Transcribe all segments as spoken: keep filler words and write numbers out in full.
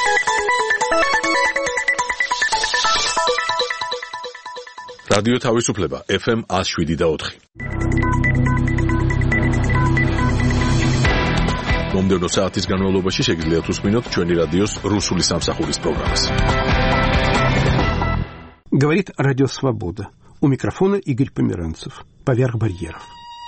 რადიო თავისუფლება ეფ ემ one oh seven და four. მომდევნო საათის განმავლობაში შეგიძლიათ უსმინოთ ჩვენი რადიოს რუსული სამსახურის პროგრამას. Говорит Радио Свобода. У микрофона Игорь Померанцев. Поверх барьеров.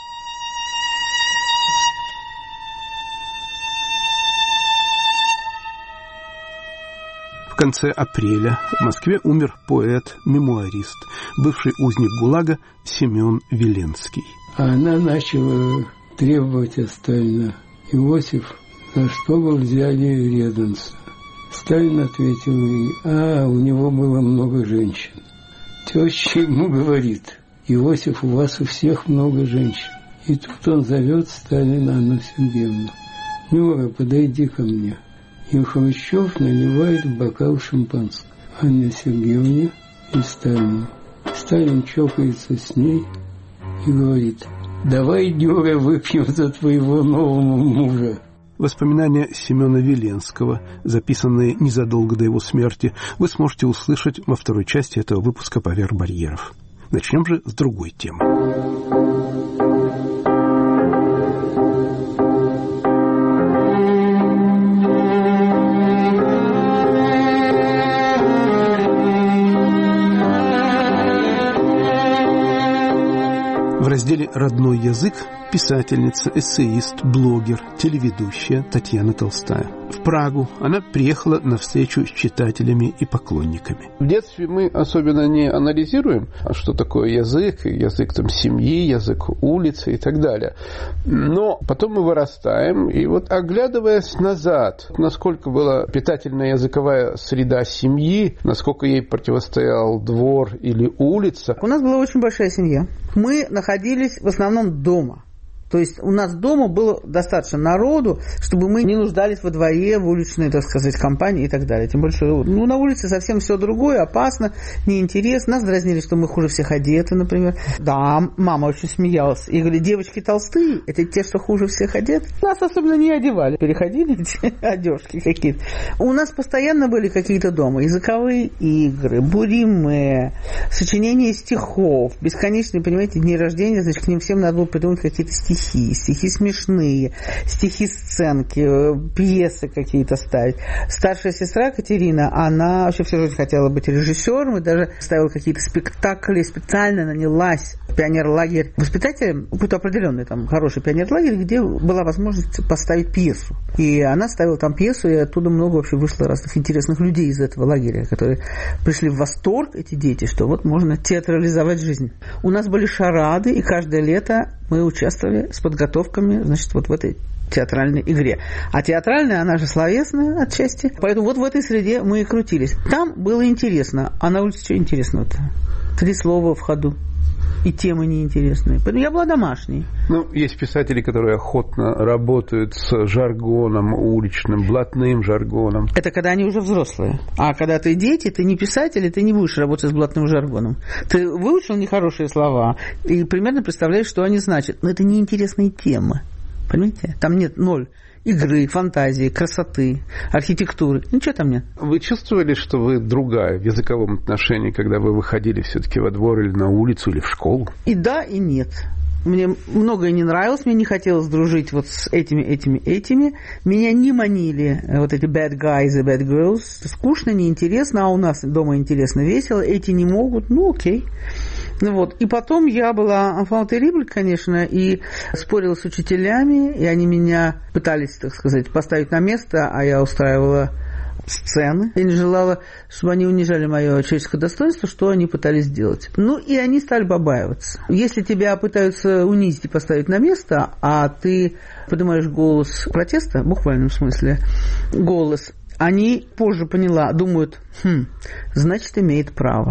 В конце апреля в Москве умер поэт, мемуарист, бывший узник ГУЛАГа Семен Веленский. Она начала требовать от Сталина: Иосиф, за что вы взяли Реденса? Сталин ответил ей: а, у него было много женщин. Теща ему говорит: Иосиф, у вас у всех много женщин. И тут он зовет Сталина Анну Сергеевну: Нюра, подойди ко мне. И Хрущев наливает в бокал шампанского Анне Сергеевне и Сталину. Сталин чокается с ней и говорит: давай, Нюра, выпьем за твоего нового мужа. Воспоминания Семена Веленского, записанные незадолго до его смерти, вы сможете услышать во второй части этого выпуска «Поверх барьеров». Начнем же с другой темы. В разделе «Родной язык» писательница, эссеист, блогер, телеведущая Татьяна Толстая. В Прагу она приехала на встречу с читателями и поклонниками. В детстве мы особенно не анализируем, что такое язык, язык там, семьи, язык улицы и так далее. Но потом мы вырастаем, и вот оглядываясь назад, насколько была питательная языковая среда семьи, насколько ей противостоял двор или улица. У нас была очень большая семья. Мы находились в основном дома. То есть у нас дома было достаточно народу, чтобы мы не нуждались во дворе, в уличной, так сказать, компании и так далее. Тем более, что ну, на улице совсем все другое, опасно, неинтересно. Нас дразнили, что мы хуже всех одеты, например. Да, мама очень смеялась. И говорили: девочки толстые, это те, что хуже всех одеты. Нас особенно не одевали. Переходили эти одежки какие-то. У нас постоянно были какие-то дома. Языковые игры, буриме, сочинение стихов, бесконечные, понимаете, дни рождения, значит, к ним всем надо было придумать какие-то стихи. Стихи, стихи смешные, стихи-сценки, пьесы какие-то ставить. Старшая сестра Катерина, она вообще всю жизнь хотела быть режиссером и даже ставила какие-то спектакли, специально нанялась в пионерлагерь воспитателем, какой-то определенный там хороший пионерлагерь, где была возможность поставить пьесу. И она ставила там пьесу, и оттуда много вообще вышло разных интересных людей из этого лагеря, которые пришли в восторг, эти дети, что вот можно театрализовать жизнь. У нас были шарады, и каждое лето мы участвовали с подготовками, значит, вот в этой театральной игре. А театральная, она же словесная отчасти. Поэтому вот в этой среде мы и крутились. Там было интересно. А на улице что интересного-то? Три слова в ходу. И темы неинтересные. Поэтому я была домашней. Ну, есть писатели, которые охотно работают с жаргоном уличным, блатным жаргоном. Это когда они уже взрослые. А когда ты дети, ты не писатель, и ты не будешь работать с блатным жаргоном. Ты выучил нехорошие слова и примерно представляешь, что они значат. Но это неинтересные темы. Понимаете? Там нет ноль игры, фантазии, красоты, архитектуры. Ничего там нет. Вы чувствовали, что вы другая в языковом отношении, когда вы выходили все-таки во двор или на улицу, или в школу? И да, и нет. Мне многое не нравилось, мне не хотелось дружить вот с этими, этими, этими. Меня не манили вот эти bad guys и bad girls. Скучно, неинтересно, а у нас дома интересно, весело. Эти не могут, ну окей. Ну вот. И потом я была enfant terrible, конечно, и спорила с учителями, и они меня пытались, так сказать, поставить на место, а я устраивала сцены. Я не желала, чтобы они унижали мое человеческое достоинство, что они пытались сделать. Ну, и они стали побаиваться. Если тебя пытаются унизить и поставить на место, а ты поднимаешь голос протеста, в буквальном смысле, голос, они позже поняла, думают, хм, значит, имеет право.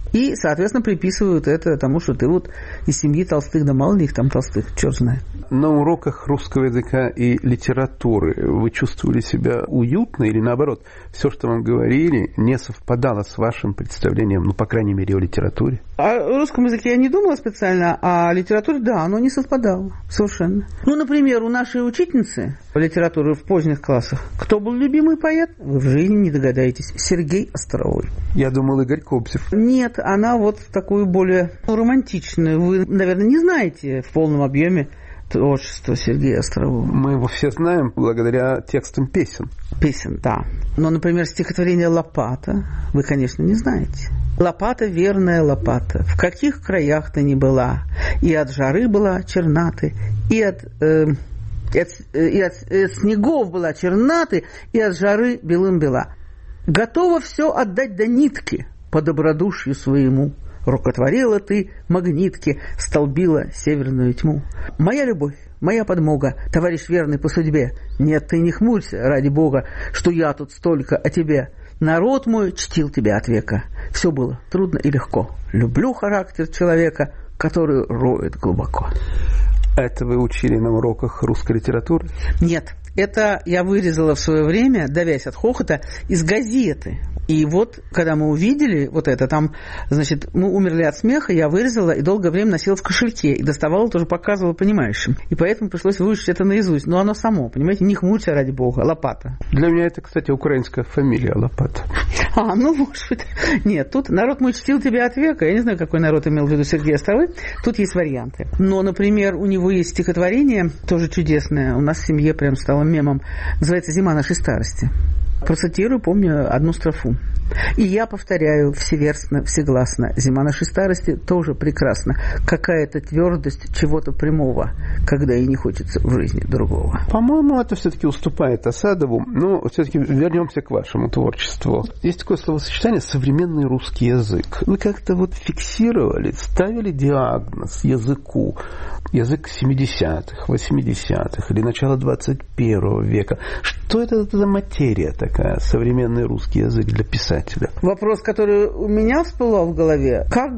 И, соответственно, приписывают это тому, что ты вот из семьи Толстых, да мало ли их там Толстых, черт знает. На уроках русского языка и литературы вы чувствовали себя уютно или, наоборот, все, что вам говорили, не совпадало с вашим представлением, ну, по крайней мере, о литературе? О русском языке я не думала специально, а о литературе, да, оно не совпадало совершенно. Ну, например, у нашей учительницы литературы в поздних классах кто был любимый поэт? Вы в жизни не догадаетесь. Сергей Островой. Я думал, Игорь Кобзев. Нет, она вот такую более романтичную. Вы, наверное, не знаете в полном объеме творчество Сергея Острового. Мы его все знаем благодаря текстам песен. Песен, да. Но, например, стихотворение «Лопата» вы, конечно, не знаете. «Лопата, верная лопата, в каких краях ты ни была, и от жары была черна ты, и от... Э, И от, и от, и от снегов была черна ты, и от жары белым бела. Готова все отдать до нитки по добродушию своему. Рукотворила ты магнитки, столбила северную тьму. Моя любовь, моя подмога, товарищ верный по судьбе. Нет, ты не хмурься, ради Бога, что я тут столько о тебе. Народ мой чтил тебя от века. Все было трудно и легко. Люблю характер человека, который роет глубоко». Это вы учили на уроках русской литературы? Нет, это я вырезала в свое время, давясь от хохота, из газеты. И вот, когда мы увидели вот это, там, значит, мы умерли от смеха, я вырезала и долгое время носила в кошельке. И доставала, тоже показывала понимающим. И поэтому пришлось выучить это наизусть. Но оно само, понимаете, не хмурься, ради Бога, Лопата. Для меня это, кстати, украинская фамилия Лопата. А, ну, может быть. Нет, тут народ мой чтил тебя от века. Я не знаю, какой народ имел в виду Сергей Островой. Тут есть варианты. Но, например, у него есть стихотворение, тоже чудесное. У нас в семье прям стало мемом. Называется «Зима нашей старости». Процитирую, помню, одну строфу. «И я повторяю всеверстно, всегласно, зима нашей старости тоже прекрасна. Какая-то твердость чего-то прямого, когда и не хочется в жизни другого». По-моему, это все-таки уступает Осадову, но все-таки вернемся к вашему творчеству. Есть такое словосочетание «современный русский язык». Вы как-то вот фиксировали, ставили диагноз языку. Язык семидесятых, восьмидесятых или начала двадцать первого века. Что это за материя такая, современный русский язык для писателя? Вопрос, который у меня всплывал в голове, как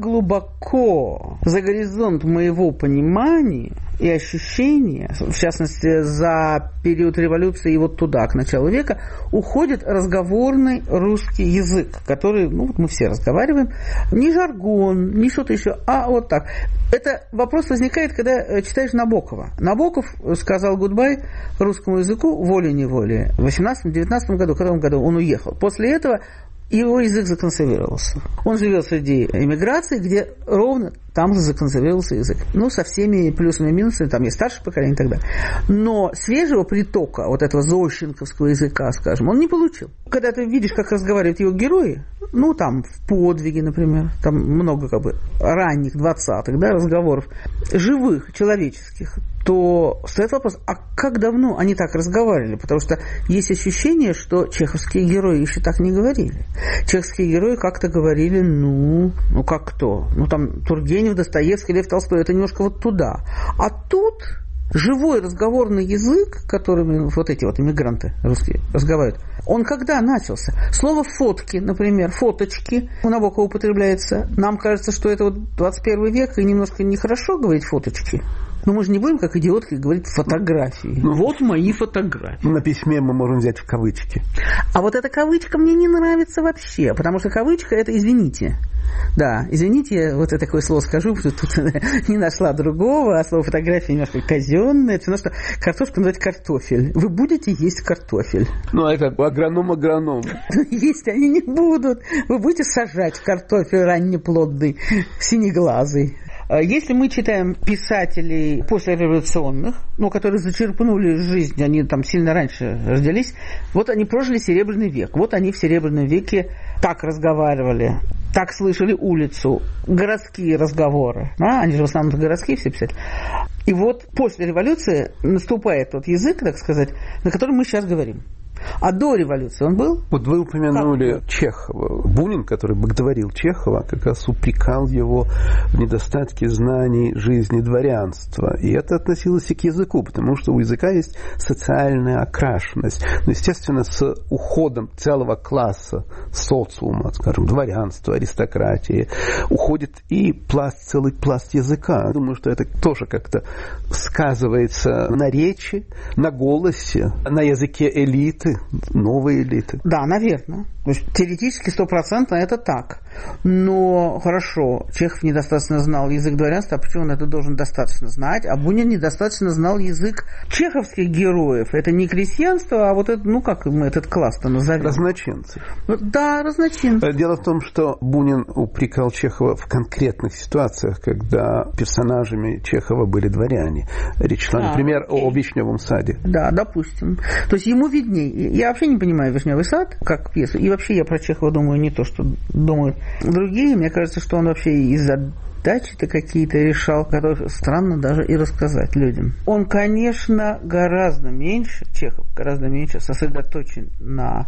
глубоко за горизонт моего понимания и ощущения, в частности, за период революции и вот туда, к началу века, уходит разговорный русский язык, который, ну, вот мы все разговариваем, не жаргон, не что-то еще, а вот так. Это вопрос возникает, когда читаешь Набокова. Набоков сказал гудбай русскому языку волей-неволей в восемнадцатом-девятнадцатом году, в каком году он уехал. После этого его язык законсервировался. Он живет среди эмиграции, где ровно там законсервировался язык. Ну, со всеми плюсами и минусами, там есть старшее поколение и так далее. Но свежего притока вот этого зощенковского языка, скажем, он не получил. Когда ты видишь, как разговаривают его герои, ну, там, в «Подвиге», например, там много, как бы, ранних, двадцатых, да, разговоров, живых, человеческих, то стоит вопрос, а как давно они так разговаривали? Потому что есть ощущение, что чеховские герои еще так не говорили. Чеховские герои как-то говорили, ну, ну как кто? Ну, там, Тургенев, Достоевский, Лев Толстой, это немножко вот туда. А тут живой разговорный язык, которым вот эти вот иммигранты русские разговаривают, он когда начался? Слово «фотки», например, «фоточки» у Набокова употребляется. Нам кажется, что это вот двадцать первый век, и немножко нехорошо говорить «фоточки». Но мы же не будем, как идиотки, говорить «фотографии». Ну, вот мои фотографии. На письме мы можем взять в кавычки. А вот эта кавычка мне не нравится вообще, потому что кавычка – это «извините». Да, извините, вот я такое слово скажу, тут, тут не нашла другого, а слово «фотография» немножко казенное. Это что картошку называть картофель. Вы будете есть картофель. Ну, это агроном-агроном. Есть они не будут. Вы будете сажать картофель раннеплодный, синеглазый. Если мы читаем писателей послереволюционных, ну, которые зачерпнули жизнь, они там сильно раньше родились, вот они прожили Серебряный век. Вот они в Серебряном веке так разговаривали, так слышали улицу, городские разговоры. А? Они же в основном городские все писатели. И вот после революции наступает тот язык, так сказать, на котором мы сейчас говорим. А до революции он был? Вот вы упомянули как? Чехова. Бунин, который боготворил Чехова, как раз упрекал его в недостатке знаний жизни дворянства. И это относилось и к языку, потому что у языка есть социальная окрашенность. Но, естественно, с уходом целого класса социума, скажем, дворянства, аристократии, уходит и пласт, целый пласт языка. Думаю, что это тоже как-то сказывается на речи, на голосе, на языке элиты, новой элиты. Да, наверное. То есть теоретически стопроцентно это так. Но хорошо, Чехов недостаточно знал язык дворянства, а почему он это должен достаточно знать? А Бунин недостаточно знал язык чеховских героев. Это не крестьянство, а вот это, ну как мы этот класс-то назовем? Разночинцы. Да, разночинцы. Дело в том, что Бунин упрекал Чехова в конкретных ситуациях, когда персонажами Чехова были дворяне. Речь шла, а, например, окей. о «Вишневом саде». Да, допустим. То есть ему виднее. Я вообще не понимаю «Вишневый сад» как пьесу. И вообще я про Чехова думаю не то, что думают другие. Мне кажется, что он вообще из задачи-то какие-то решал, которые странно даже и рассказать людям. Он, конечно, гораздо меньше, Чехов гораздо меньше сосредоточен на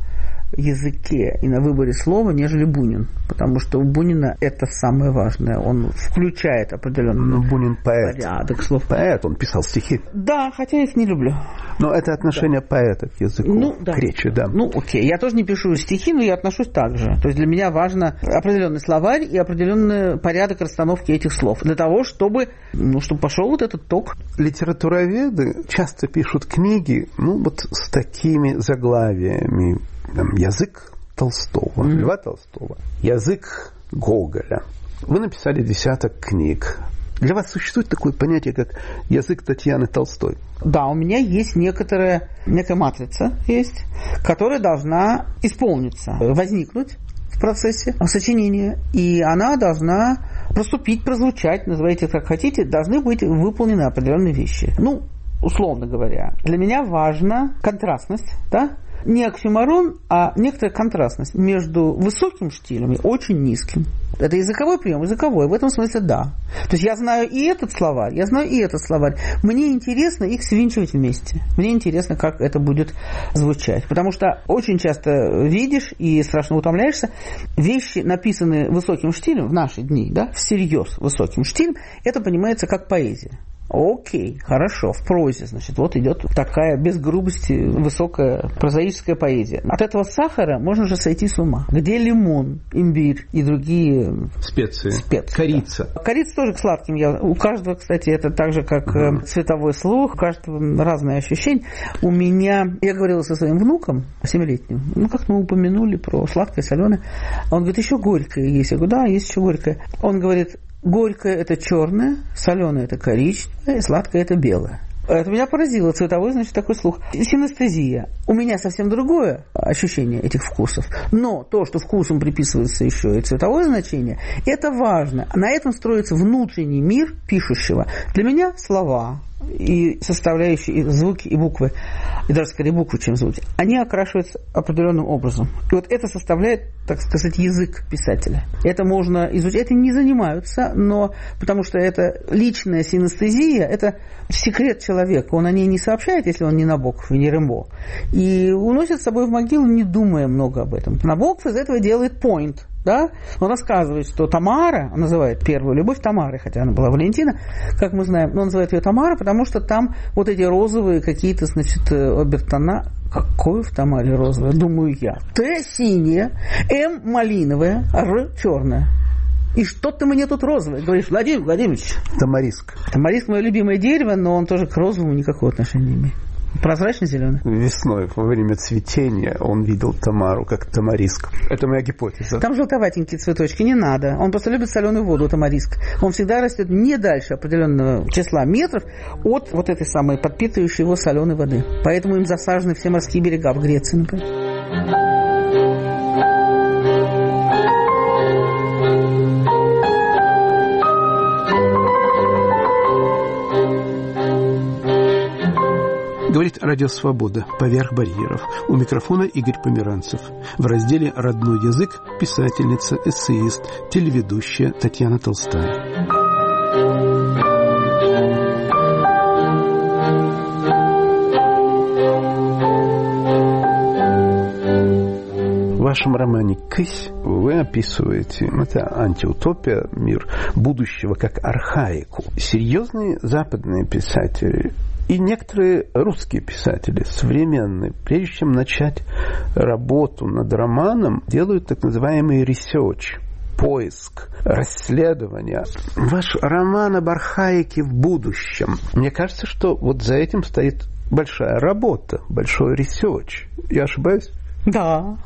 языке и на выборе слова, нежели Бунин. Потому что у Бунина это самое важное. Он включает определенный ну, Бунин поэт. порядок слов. Поэт, он писал стихи. Да, хотя я их не люблю. Но это отношение да. поэта к языку, ну, да. к речи, да. Ну, окей. Я тоже не пишу стихи, но я отношусь так же. То есть для меня важно определенный словарь и определенный порядок расстановки этих слов. Для того, чтобы, ну, чтобы пошел вот этот ток. Литературоведы часто пишут книги, ну, вот с такими заглавиями. Там, язык Толстого, mm-hmm. Льва Толстого, язык Гоголя. Вы написали десяток книг. Для вас существует такое понятие, как язык Татьяны Толстой? Да, у меня есть некоторая, некая матрица, есть, которая должна исполниться, возникнуть в процессе сочинения, и она должна проступить, прозвучать, называйте как хотите, должны быть выполнены определенные вещи. Ну, условно говоря, для меня важна контрастность, да? Не оксюморон, а некоторая контрастность между высоким штилем и очень низким. Это языковой прием, языковой. В этом смысле да. То есть я знаю и этот словарь, я знаю и этот словарь. Мне интересно их свинчивать вместе. Мне интересно, как это будет звучать. Потому что очень часто видишь и страшно утомляешься, вещи, написанные высоким штилем в наши дни, да, всерьез высоким штилем, это понимается как поэзия. Окей, хорошо, в прозе, значит, вот идет такая без грубости высокая прозаическая поэзия. От этого сахара можно же сойти с ума. Где лимон, имбирь и другие специи, специи корица. Да. Корица тоже к сладким. Я, у каждого, кстати, это так же, как uh-huh. цветовой слух, у каждого разные ощущения. У меня, я говорила со своим внуком, семилетним, ну, как мы упомянули про сладкое, соленое. Он говорит, еще горькое есть. Я говорю, да, есть еще горькое. Он говорит, горькое – это черное, соленое – это коричневое, сладкое – это белое. Это меня поразило, цветовой, значит, такой слух. Синестезия. У меня совсем другое ощущение этих вкусов. Но то, что вкусом приписывается еще и цветовое значение, это важно. На этом строится внутренний мир пишущего. Для меня слова и составляющие, и звуки, и буквы, и даже скорее буквы, чем звуки, они окрашиваются определенным образом. И вот это составляет, так сказать, язык писателя. Это можно изучать, этим не занимаются, но потому что это личная синестезия, это секрет человека, он о ней не сообщает, если он не Набоков и не Рэмбо, и уносит с собой в могилу, не думая много об этом. Набоков из этого делает point. Да? Он рассказывает, что Тамара, он называет первую любовь Тамарой, хотя она была Валентина, как мы знаем, но он называет ее Тамара, потому что там вот эти розовые какие-то, значит, обертона. Какое в Тамаре розовое? Думаю я. Т синее, М малиновое, Р черное. И что ты мне тут розовое? Говоришь, Владимир Владимирович. Тамариск. Тамариск мое любимое дерево, но он тоже к розовому никакого отношения не имеет. Прозрачно-зеленый? Весной, во время цветения, он видел Тамару как тамариск. Это моя гипотеза. Там желтоватенькие цветочки, не надо. Он просто любит соленую воду, тамариск. Он всегда растет не дальше определенного числа метров от вот этой самой подпитывающей его соленой воды. Поэтому им засажены все морские берега в Греции, например. Говорит Радио Свобода. Поверх барьеров. У микрофона Игорь Померанцев. В разделе «Родной язык» писательница, эссеист, телеведущая Татьяна Толстая. вашем романе «Кысь» вы описываете, это антиутопия, мир будущего как архаику. Серьезные западные писатели и некоторые русские писатели, современные, прежде чем начать работу над романом, делают так называемый research, поиск, расследование. Ваш роман об архаике в будущем. Мне кажется, что вот за этим стоит большая работа, большой ресерч. Я ошибаюсь? Да.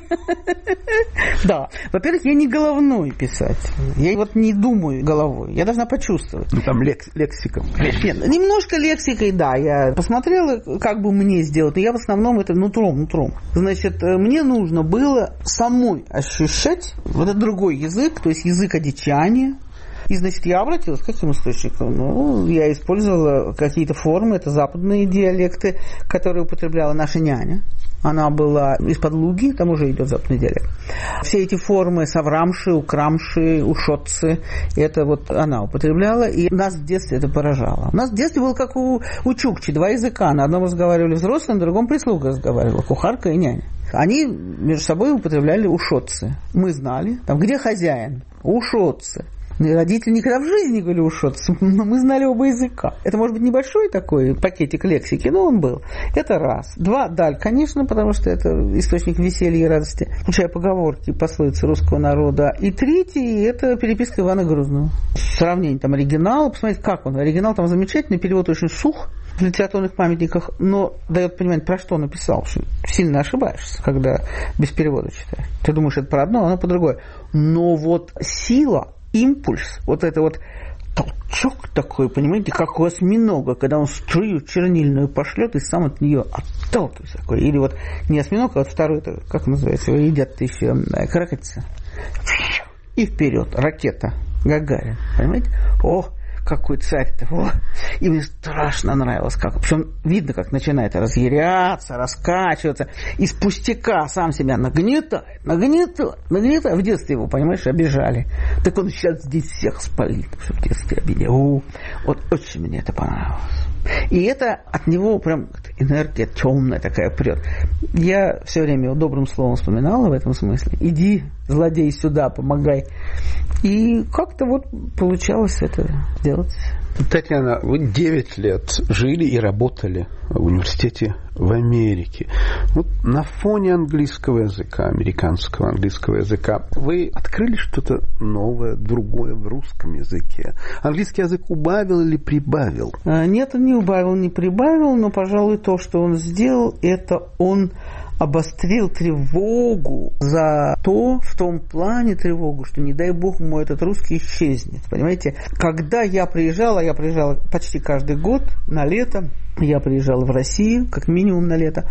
Да. Во-первых, я не головной писатель. Я вот не думаю головой. Я должна почувствовать. Ну, там лекс- лексика. Нет, немножко лексикой, да. Я посмотрела, как бы мне сделать. Но я в основном это нутром, нутром. Значит, мне нужно было самой ощущать вот этот другой язык, то есть язык одичания. И, значит, я обратилась к каким источникам? Ну, я использовала какие-то формы, это западные диалекты, которые употребляла наша няня. Она была из-под Луги, там уже идет западный диалект. Все эти формы саврамши, украмши, ушотцы, это вот она употребляла, и нас в детстве это поражало. У нас в детстве было как у, у чукчи, два языка. На одном разговаривали взрослые, на другом прислуга разговаривала, кухарка и няня. Они между собой употребляли ушотцы. Мы знали, там, где хозяин? Ушотцы. Родители никогда в жизни не говорили ушотцы, но мы знали оба языка. Это может быть небольшой такой пакетик лексики, но он был. Это раз. Два, даль, конечно, потому что это источник веселья и радости, включая поговорки, пословицы русского народа. И третий, это переписка Ивана Грозного. Сравнение там оригинала, посмотрите, как он. Оригинал там замечательный, перевод очень сух в литературных памятниках, но дает понимание, про что написал. Что сильно ошибаешься, когда без перевода читаешь. Ты думаешь, это про одно, а оно про другое. Но вот сила, импульс, вот это вот толчок такой, понимаете, как у осьминога, когда он струю чернильную пошлет и сам от нее отталкивается. Или вот не осьминог, а вот второй, это, как называется, его едят еще каракатица. И вперед, ракета Гагарин, понимаете? О, какой царь-то, о, и мне страшно нравилось, как, причем видно, как начинает разъяряться, раскачиваться, из пустяка сам себя нагнетает, нагнетает, нагнетает, в детстве его, понимаешь, обижали, так он сейчас здесь всех спалит, что в детстве обидел, вот очень мне это понравилось. И это от него прям энергия темная такая прет. Я все время его добрым словом вспоминала в этом смысле. Иди, злодей, сюда, помогай. И как-то вот получалось это делать. Татьяна, вы девять лет жили и работали в университете в Америке. Вот на фоне английского языка, американского английского языка, вы открыли что-то новое, другое в русском языке? Английский язык убавил или прибавил? Нет, он не убавил, не прибавил, но, пожалуй, то, что он сделал, это он обострил тревогу за то, в том плане тревогу, что, не дай бог, мой этот русский исчезнет. Понимаете, когда я приезжала, я приезжала почти каждый год на лето, я приезжала в Россию, как минимум на лето,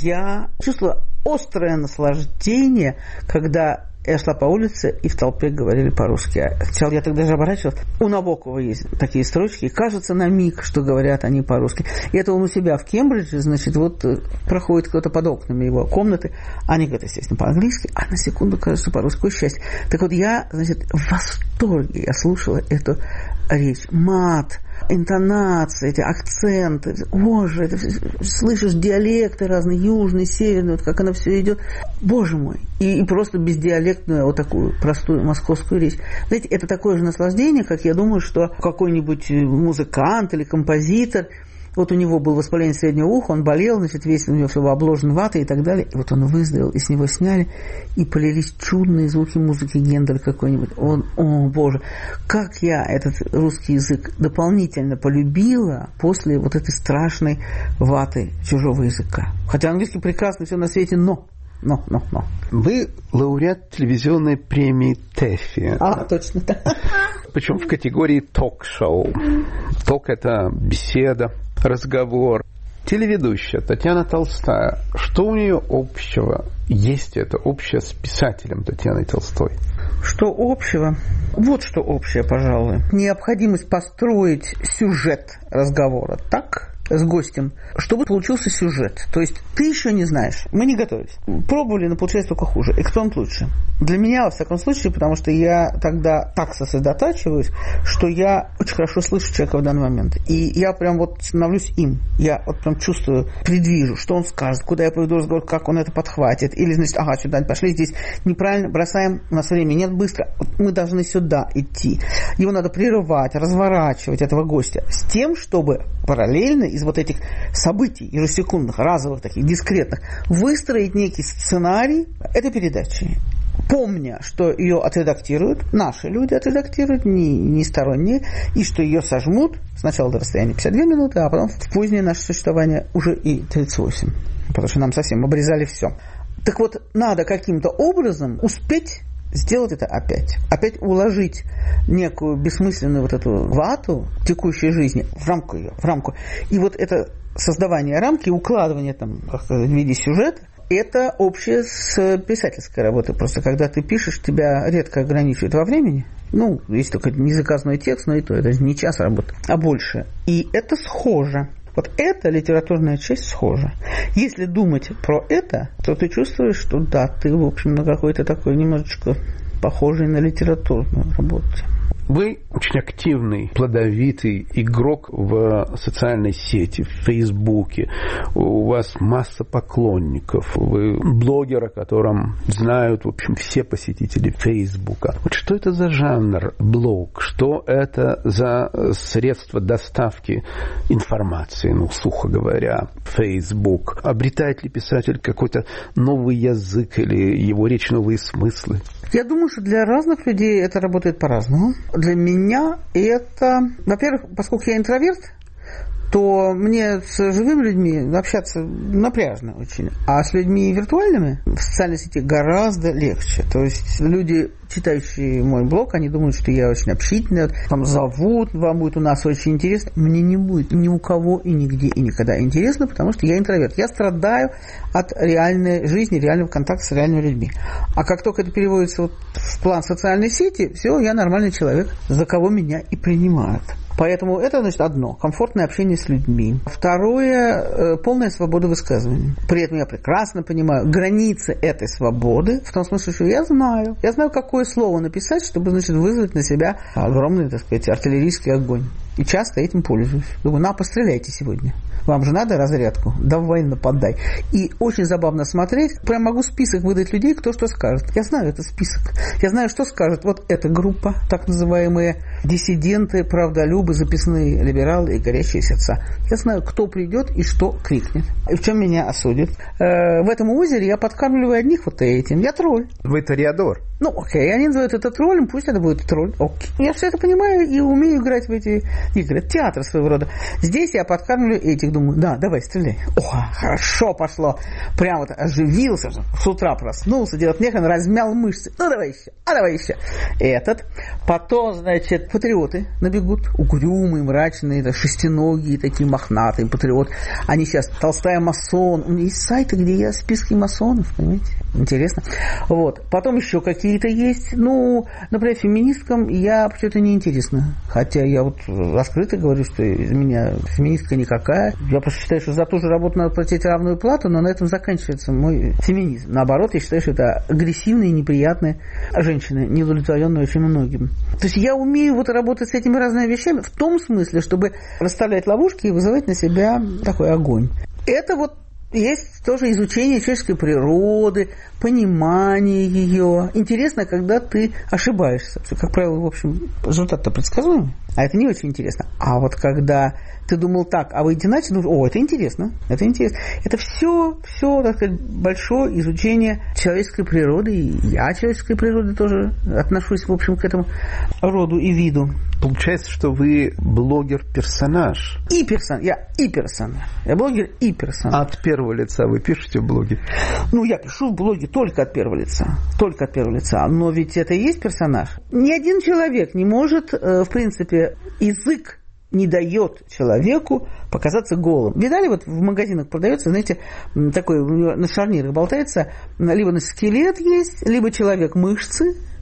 я чувствовала острое наслаждение, когда я шла по улице, и в толпе говорили по-русски. Сначала я тогда же оборачивалась. У Набокова есть такие строчки, и кажется на миг, что говорят они по-русски. И это он у себя в Кембридже, значит, вот проходит кто-то под окнами его комнаты, они говорят, естественно, по-английски, а на секунду кажется по-русски. Какое счастье. Так вот, я, значит, в восторге я слушала эту речь. Мат, интонации, эти акценты, боже, это, слышишь диалекты разные, южный, северный, вот как оно все идет, боже мой, и, и просто бездиалектную, вот такую простую московскую речь. Знаете, это такое же наслаждение, как я думаю, что какой-нибудь музыкант или композитор, вот у него было воспаление среднего уха, он болел, значит, весь у него все обложен ватой и так далее. И вот он выздоровел, и с него сняли, и полились чудные звуки музыки, Гендель какой-нибудь. Он, о, боже, как я этот русский язык дополнительно полюбила после вот этой страшной ваты чужого языка. Хотя английский прекрасный, все на свете, но... Но, но, но. Вы лауреат телевизионной премии ТЭФИ. А, точно. Причем в категории ток-шоу. Ток – это беседа, разговор. Телеведущая Татьяна Толстая. Что у нее общего? Есть это общее с писателем Татьяной Толстой? Что общего? Вот что общее, пожалуй. Необходимость построить сюжет разговора так, с гостем, чтобы получился сюжет. То есть ты еще не знаешь, мы не готовились. Пробовали, но получается только хуже. Экспромт лучше. Для меня, во всяком случае, потому что я тогда так сосредотачиваюсь, что я очень хорошо слышу человека в данный момент. И я прям вот становлюсь им. Я вот прям чувствую, предвижу, что он скажет, куда я поведу разговор, как он это подхватит. Или, значит, ага, сюда пошли, здесь неправильно, бросаем, у нас времени нет, быстро. Мы должны сюда идти. Его надо прерывать, разворачивать, этого гостя, с тем, чтобы параллельно из вот этих событий ежесекундных, разовых, таких дискретных, выстроить некий сценарий этой передачи. Помня, что ее отредактируют, наши люди отредактируют, не, не сторонние, и что ее сожмут сначала до расстояния пятьдесят две минуты, а потом в позднее наше существование уже и тридцать восемь. Потому что нам совсем обрезали все. Так вот, надо каким-то образом успеть сделать это опять. Опять уложить некую бессмысленную вот эту вату текущей жизни в рамку ее, в рамку. И вот это создавание рамки, укладывание там в виде сюжета, это общее с писательской работой. Просто когда ты пишешь, тебя редко ограничивают во времени. Ну, есть только незаказной текст, но и то, это не час работы, а больше. И это схоже. Вот эта литературная часть схожа. Если думать про это, то ты чувствуешь, что да, ты, в общем, на какой-то такой немножечко похожий на литературную работу. Вы очень активный, плодовитый игрок в социальной сети, в Фейсбуке. У вас масса поклонников. Вы блогер, о котором знают, в общем, все посетители Фейсбука. Вот что это за жанр блог? Что это за средство доставки информации, ну, сухо говоря, Фейсбук? Обретает ли писатель какой-то новый язык или его речь новые смыслы? Я думаю, что для разных людей это работает по-разному. Для меня это, во-первых, поскольку я интроверт, то мне с живыми людьми общаться напряжно очень. А с людьми виртуальными в социальной сети гораздо легче. То есть люди, читающие мой блог, они думают, что я очень общительный, там зовут, вам будет у нас очень интересно. Мне не будет ни у кого и нигде и никогда интересно, потому что я интроверт. Я страдаю от реальной жизни, реального контакта с реальными людьми. А как только это переводится вот в план социальной сети, все, я нормальный человек, за кого меня и принимают. Поэтому это, значит, одно. Комфортное общение с людьми. Второе, полная свобода высказывания. При этом я прекрасно понимаю границы этой свободы, в том смысле, что я знаю. Я знаю, какое слово написать, чтобы, значит, вызвать на себя огромный, так сказать, артиллерийский огонь. И часто этим пользуюсь. Думаю, на, постреляйте сегодня. Вам же надо разрядку? Давай нападай. И очень забавно смотреть. Прям могу список выдать людей, кто что скажет. Я знаю этот список. Я знаю, что скажет вот эта группа, так называемые диссиденты, правдолюбы, записные либералы и горячие сердца. Я знаю, кто придет и что крикнет. И в чем меня осудит. Э, в этом озере я подкармливаю одних вот этим. Я тролль. Вы Тореадор. Ну, окей, они называют это троллем, пусть это будет тролль. Окей. Я все это понимаю и умею играть в эти игры. Театр своего рода. Здесь я подкармливаю этих, думаю, да, давай, стреляй. О, хорошо пошло. Прям вот оживился, с утра проснулся, делать нехрен, размял мышцы. Ну, давай еще, а давай еще. Этот. Потом, значит, патриоты набегут. Угрюмые, мрачные, это шестиногие, такие мохнатые патриоты. Они сейчас Толстая масон. У меня есть сайты, где я списки масонов, понимаете? Интересно. Вот. Потом еще какие-то есть. Ну, например, феминисткам я почему-то не интересно. Хотя я вот раскрыто говорю, что из меня феминистка никакая. Я просто считаю, что за ту же работу надо платить равную плату, но на этом заканчивается мой феминизм. Наоборот, я считаю, что это агрессивные, неприятные женщины, неудовлетворенные очень многим. То есть я умею вот работать с этими разными вещами в том смысле, чтобы расставлять ловушки и вызывать на себя такой огонь. Это вот есть тоже изучение человеческой природы, понимание ее. Интересно, когда ты ошибаешься. Как правило, в общем, результат-то предсказуемый. А это не очень интересно. А вот когда ты думал так, а выйти иначе, думаешь, о, это интересно, это интересно. Это все, все, так сказать, большое изучение человеческой природы. И я к человеческой природе тоже отношусь, в общем, к этому роду и виду. Получается, что вы блогер-персонаж. И персонаж. Я и персонаж. Я блогер и персонаж. А от первого лица вы пишете в блоге? Ну, я пишу в блоге только от первого лица. Только от первого лица. Но ведь это и есть персонаж. Ни один человек не может, в принципе, язык не дает человеку показаться голым. Видали, вот в магазинах продается, знаете, такой у него на шарнирах болтается, либо на скелет есть, либо человек мышцы,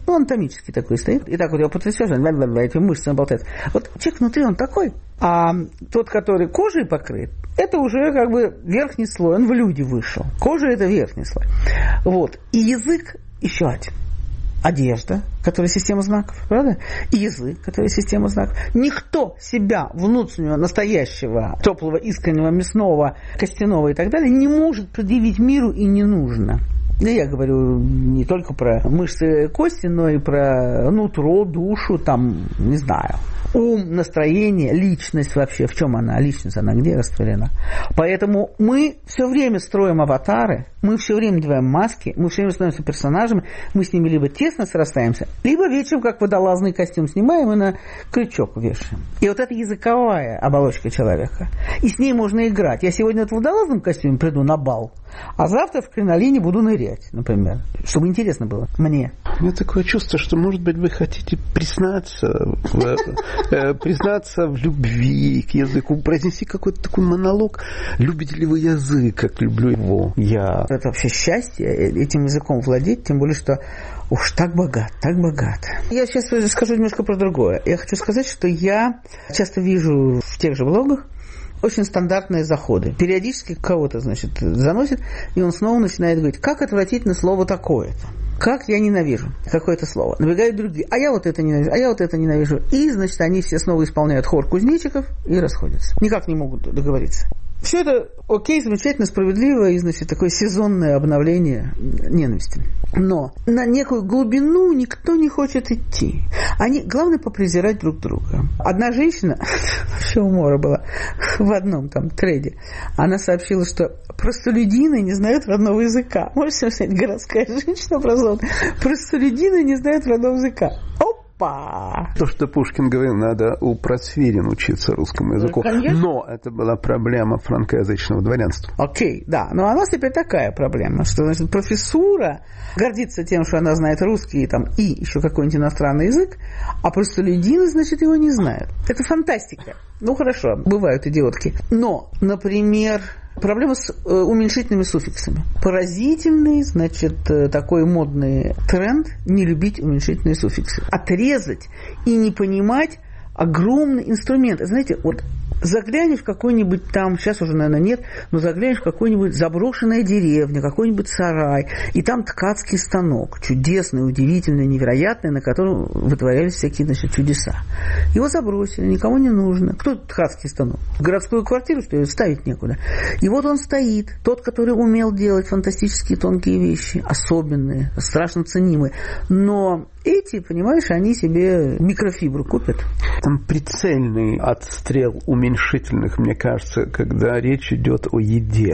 ну, анатомический такой стоит, и так вот его потрясешь, эти мышцы болтают. Вот человек внутри, он такой, а тот, который кожей покрыт, это уже как бы верхний слой, он в люди вышел. Кожа – это верхний слой. Вот. И язык еще один. Одежда, которая система знаков, правда? И язык, который система знаков. Никто себя, внутреннего, настоящего, теплого, искреннего, мясного, костяного и так далее, не может предъявить миру и не нужно. Да я говорю не только про мышцы, кости, но и про нутро, душу, там, не знаю, ум, настроение, личность вообще. В чем она? Личность, она где растворена? Поэтому мы все время строим аватары, мы все время надеваем маски, мы все время становимся персонажами, мы с ними либо тесно срастаемся, либо вечером, как водолазный костюм, снимаем и на крючок вешаем. И вот это языковая оболочка человека. И с ней можно играть. Я сегодня вот в водолазном костюме приду на бал, а завтра в кринолине буду нырять, например. Чтобы интересно было мне. У меня такое чувство, что, может быть, вы хотите признаться в, э, признаться в любви к языку, произнести какой-то такой монолог. Любите ли вы язык, как люблю его я? Это вообще счастье, этим языком владеть, тем более, что уж так богат, так богат. Я сейчас скажу немножко про другое. Я хочу сказать, что я часто вижу в тех же блогах очень стандартные заходы. Периодически кого-то, значит, заносит, и он снова начинает говорить, как отвратительно слово такое-то. Как я ненавижу какое-то слово. Набегают другие. А я вот это ненавижу, а я вот это ненавижу. И, значит, они все снова исполняют хор кузнечиков и расходятся. Никак не могут договориться. Все это окей, замечательно, справедливо, и, значит, такое сезонное обновление ненависти. Но на некую глубину никто не хочет идти. Они, главное, попрезирать друг друга. Одна женщина, вообще умора была, в одном там треде, она сообщила, что простолюдины не знают родного языка. Можете представить, городская женщина образованная. Простолюдины не знают родного языка. Оп! То, что Пушкин говорил, надо у Просвирин учиться русскому языку. Конечно. Но это была проблема франкоязычного дворянства. Окей, да. Но у нас теперь такая проблема, что, значит, профессура гордится тем, что она знает русский там, и еще какой-нибудь иностранный язык, а простолюдины, значит, его не знают. Это фантастика. Ну, хорошо, бывают идиотки. Но, например, проблема с э, уменьшительными суффиксами. Поразительный, значит, э, такой модный тренд не любить уменьшительные суффиксы. Отрезать и не понимать огромный инструмент. Знаете, вот заглянешь в какой-нибудь там, сейчас уже, наверное, нет, но заглянешь в какую-нибудь заброшенная деревня, какой-нибудь сарай, и там ткацкий станок, чудесный, удивительный, невероятный, на котором вытворялись всякие, значит, чудеса. Его забросили, никому не нужно. Кто ткацкий станок? В городскую квартиру, что ее ставить некуда. И вот он стоит, тот, который умел делать фантастические тонкие вещи, особенные, страшно ценимые. Но эти, понимаешь, они себе микрофибру купят. Там прицельный отстрел уменьшительных, мне кажется, когда речь идет о еде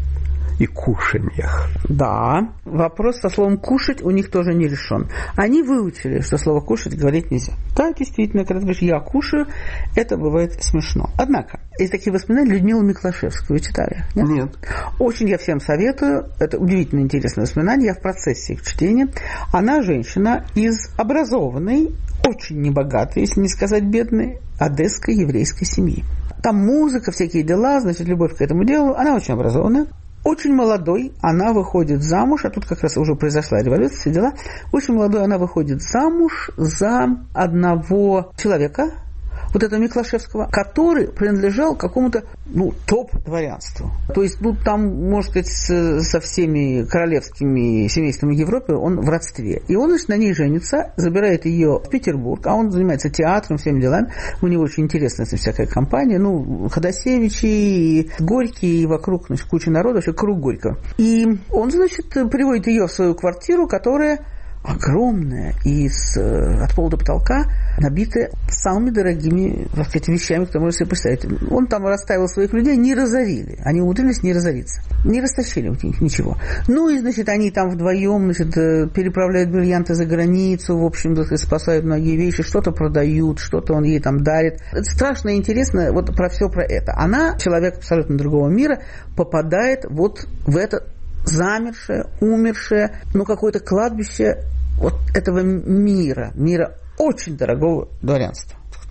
и кушаньях. Да, вопрос со словом «кушать» у них тоже не решен. Они выучили, что слово «кушать» говорить нельзя. Да, действительно, когда ты говоришь «я кушаю», это бывает смешно. Однако, есть такие воспоминания Людмилы Миклашевской. Вы читали? Нет? Нет. Очень я всем советую. Это удивительно интересное воспоминание. Я в процессе их чтения. Она женщина из образованной, очень небогатой, если не сказать бедной, одесской еврейской семьи. Там музыка, всякие дела, значит, любовь к этому делу. Она очень образованная. Очень молодой она выходит замуж, а тут как раз уже произошла революция, все дела. Очень молодой она выходит замуж за одного человека, вот этого Миклашевского, который принадлежал какому-то, ну, топ-дворянству. То есть, ну, там, можно сказать, с, со всеми королевскими семействами Европы он в родстве. И он, значит, на ней женится, забирает ее в Петербург, а он занимается театром, всеми делами. У него очень интересная всякая компания, ну, Ходосевичи, и Горький, и вокруг, значит, куча народа, вообще круг Горького. И он, значит, приводит ее в свою квартиру, которая огромная и с, от пола до потолка набитая самыми дорогими, так сказать, вещами, которые можно себе представить. Он там расставил своих людей, не разорили. Они умудрились не разориться. Не растащили у них ничего. Ну и, значит, они там вдвоем, значит, переправляют бриллианты за границу, в общем, так сказать, спасают многие вещи, что-то продают, что-то он ей там дарит. Это страшно и интересно вот про все про это. Она, человек абсолютно другого мира, попадает вот в это замершее, умершее, ну, какое-то кладбище вот этого мира, мира очень дорогого дворянства.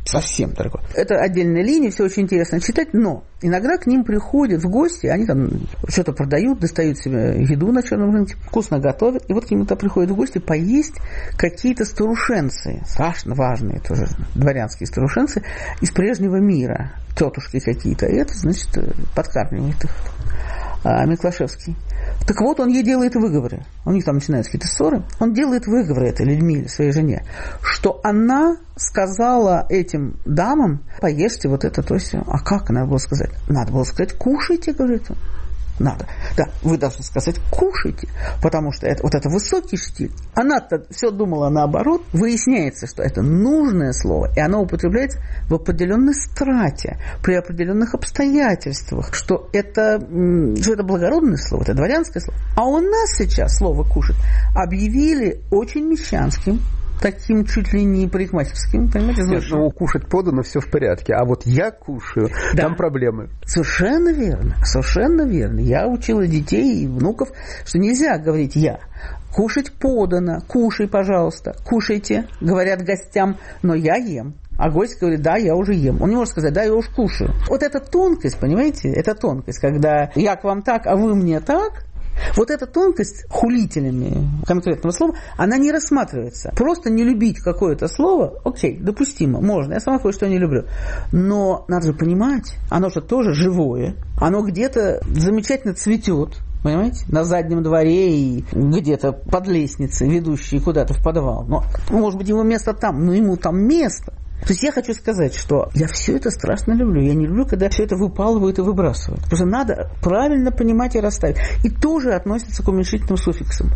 совсем дорогой. Это отдельная линия, все очень интересно читать, но иногда к ним приходят в гости, они там что-то продают, достают себе еду на черном рынке, вкусно готовят, и вот к ним это приходят в гости поесть какие-то старушенцы, страшно важные тоже дворянские старушенцы из прежнего мира, тетушки какие-то, и это, значит, подкармливает их. А, Миклашевский. Так вот, он ей делает выговоры. У них там начинаются какие-то ссоры. Он делает выговоры этой Людмиле, своей жене, что она сказала этим дамам: поешьте вот это, то есть, а как надо было сказать? Надо было сказать: кушайте, говорит он. Надо. Да, вы должны сказать: кушайте, потому что это, вот это высокий штиль. Она-то все думала наоборот. Выясняется, что это нужное слово, и оно употребляется в определенной страте, при определенных обстоятельствах, что это, что это благородное слово, это дворянское слово. А у нас сейчас слово «кушать» объявили очень мещанским, таким чуть ли не парикмахерским, понимаете? Нет, ну, кушать подано, все в порядке. А вот я кушаю, да. Там проблемы. Совершенно верно, совершенно верно. Я учила детей и внуков, что нельзя говорить «я». Кушать подано, кушай, пожалуйста, кушайте, говорят гостям, но я ем. А гость говорит: да, я уже ем. Он не может сказать: да, я уж кушаю. Вот эта тонкость, понимаете, это тонкость, когда я к вам так, а вы мне так. Вот эта тонкость хулителями конкретного слова, она не рассматривается. Просто не любить какое-то слово, окей, допустимо, можно. Я сама кое-что не люблю. Но надо же понимать, оно же тоже живое. Оно где-то замечательно цветет, понимаете, на заднем дворе и где-то под лестницей, ведущей куда-то в подвал. Но, может быть, его место там, но ему там место. То есть я хочу сказать, что я все это страшно люблю. Я не люблю, когда все это выпалывают и выбрасывают. Потому что надо правильно понимать и расставить. И тоже относится к уменьшительным суффиксам.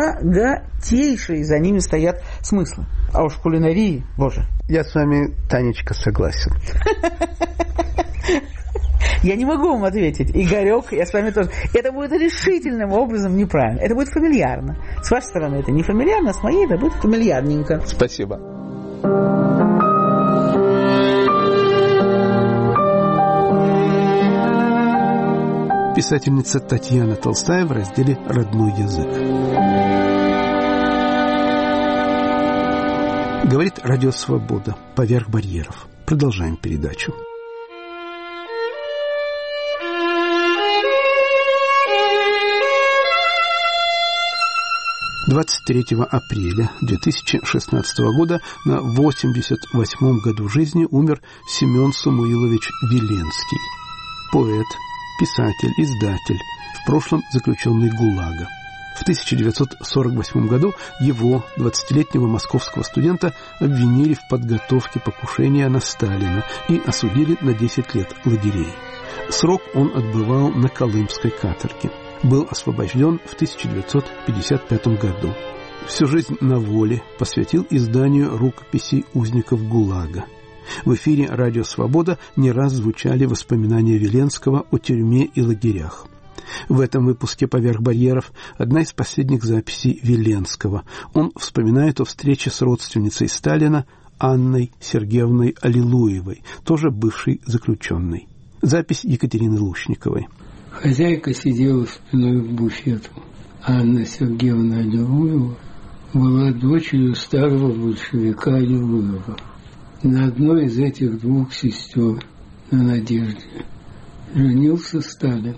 Богатейшие за ними стоят смыслы. А уж в кулинарии, боже. Я с вами, Танечка, согласен. Я не могу вам ответить. Игорек, я с вами тоже. Это будет решительным образом неправильно. Это будет фамильярно. С вашей стороны это не фамильярно, с моей это будет фамильярненько. Спасибо. Писательница Татьяна Толстая в разделе «Родной язык». Говорит Радио Свобода. Поверх барьеров. Продолжаем передачу. двадцать третьего апреля две тысячи шестнадцатого года на восемьдесят восьмом году жизни умер Семен Самуилович Веленский. Поэт, писатель, издатель, в прошлом заключенный ГУЛАГа. В тысяча девятьсот сорок восьмом году его, двадцатилетнего московского студента, обвинили в подготовке покушения на Сталина и осудили на десять лет лагерей. Срок он отбывал на Колымской каторге. Был освобожден в тысяча девятьсот пятьдесят пятом году. Всю жизнь на воле посвятил изданию рукописей узников ГУЛАГа. В эфире «Радио Свобода» не раз звучали воспоминания Веленского о тюрьме и лагерях. В этом выпуске «Поверх барьеров» одна из последних записей Веленского. Он вспоминает о встрече с родственницей Сталина Анной Сергеевной Аллилуевой, тоже бывшей заключенной. Запись Екатерины Лушниковой. Хозяйка сидела спиной к буфету. Анна Сергеевна Аллилуева была дочерью старого большевика Аллилуева. На одной из этих двух сестер, на Надежде, женился Сталин.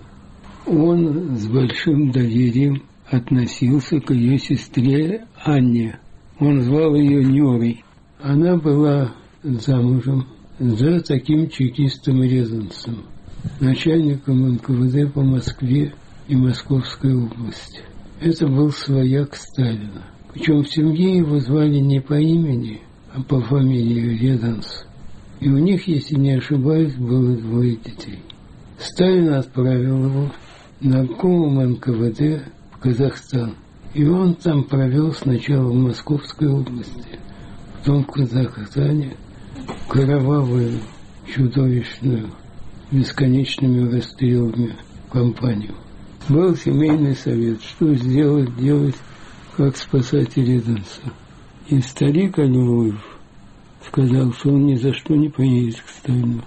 Он с большим доверием относился к ее сестре Анне. Он звал ее Нюрой. Она была замужем за таким чекистом-резанцем, начальником эн ка вэ дэ по Москве и Московской области. Это был свояк Сталина. Причем в семье его звали не по имени, а по фамилии Резанц. И у них, если не ошибаюсь, было двое детей. Сталин отправил его наркомом эн ка вэ дэ в Казахстан. И он там провел сначала в Московской области, потом в Казахстане кровавую, чудовищную, бесконечными расстрелами кампанию. Был семейный совет, что сделать, делать, как спасать Резанца. И старик Аллилуев сказал, что он ни за что не поедет к Сталину.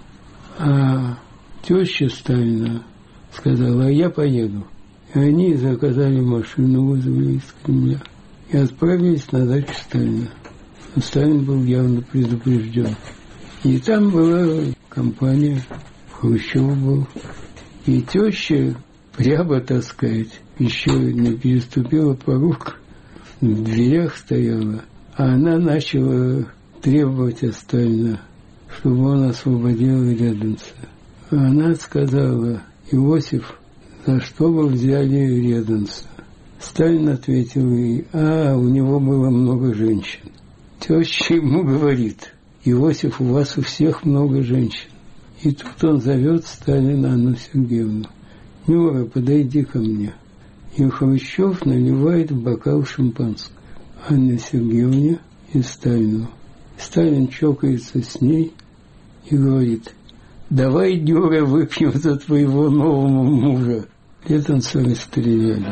А теща Сталина сказала: а я поеду. И они заказали машину, вызвали из Кремля и отправились на дачу Сталина. Но Сталин был явно предупрежден. И там была компания, Хрущев был. И теща, прямо, так сказать, еще не переступила порог, в дверях стояла, а она начала требовать от Сталина, чтобы он освободил Реденца. А она сказала: Иосиф, за что вы взяли Реденца? Сталин ответил ей: а, у него было много женщин. Теща ему говорит: Иосиф, у вас у всех много женщин. И тут он зовет Сталина Анну Сергеевну: Нюра, подойди ко мне. И Хрущев наливает в бокал шампанское Анне Сергеевне и Сталину. Сталин чокается с ней и говорит: давай, Нюра, выпьем за твоего нового мужа. Реденца расстреляли.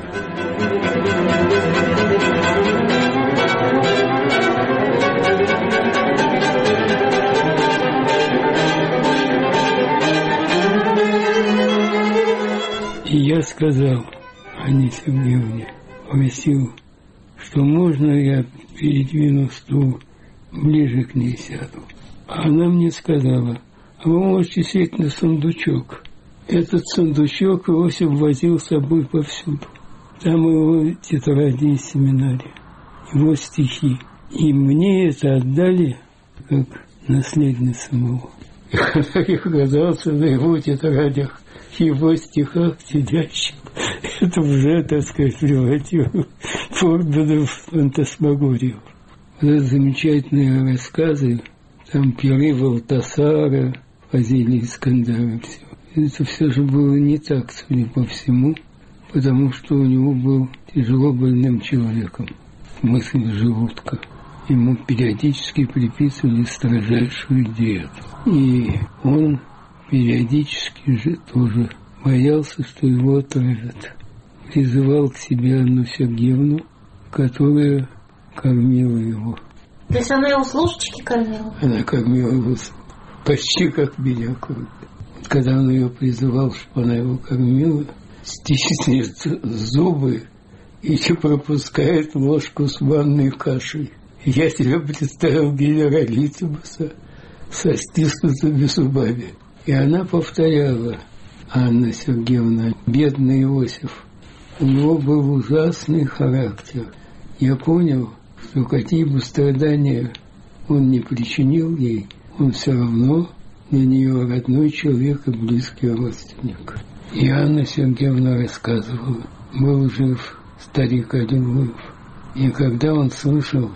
И я сказал Анне Сергеевне, просил, что можно я передвину стул, ближе к ней сяду. А она мне сказала: а вы можете сесть на сундучок. Этот сундучок Иосиф возил с собой повсюду. Там его тетради из семинария, его стихи. И мне это отдали как наследница его. И когда я оказался на его тетрадях, его стихах сидящих, это уже, так сказать, превратило Фордмана в фантасмагорию. Вот замечательные рассказы, там пиры Валтасара, Фазилия Искандера, все. Это все же было не так, судя по всему, потому что у него был тяжело больным человеком, в смысле желудка. Ему периодически приписывали строжайшую диету. И он периодически же тоже боялся, что его отравят. Призывал к себе Анну Сергеевну, которая кормила его. То есть она его с ложечки кормила? Она кормила его почти как меня кормит. Когда он ее призывал, чтобы она его кормила, стиснет зубы и не пропускает ложку с манной кашей. Я себе представил генералиссимуса со стиснутыми зубами. И она повторяла: Анна Сергеевна, бедный Иосиф, у него был ужасный характер. Я понял, что какие бы страдания он не причинил ей, он все равно для нее родной человек и близкий родственник. И Анна Сергеевна рассказывала, был жив старик Аллилуев. И когда он слышал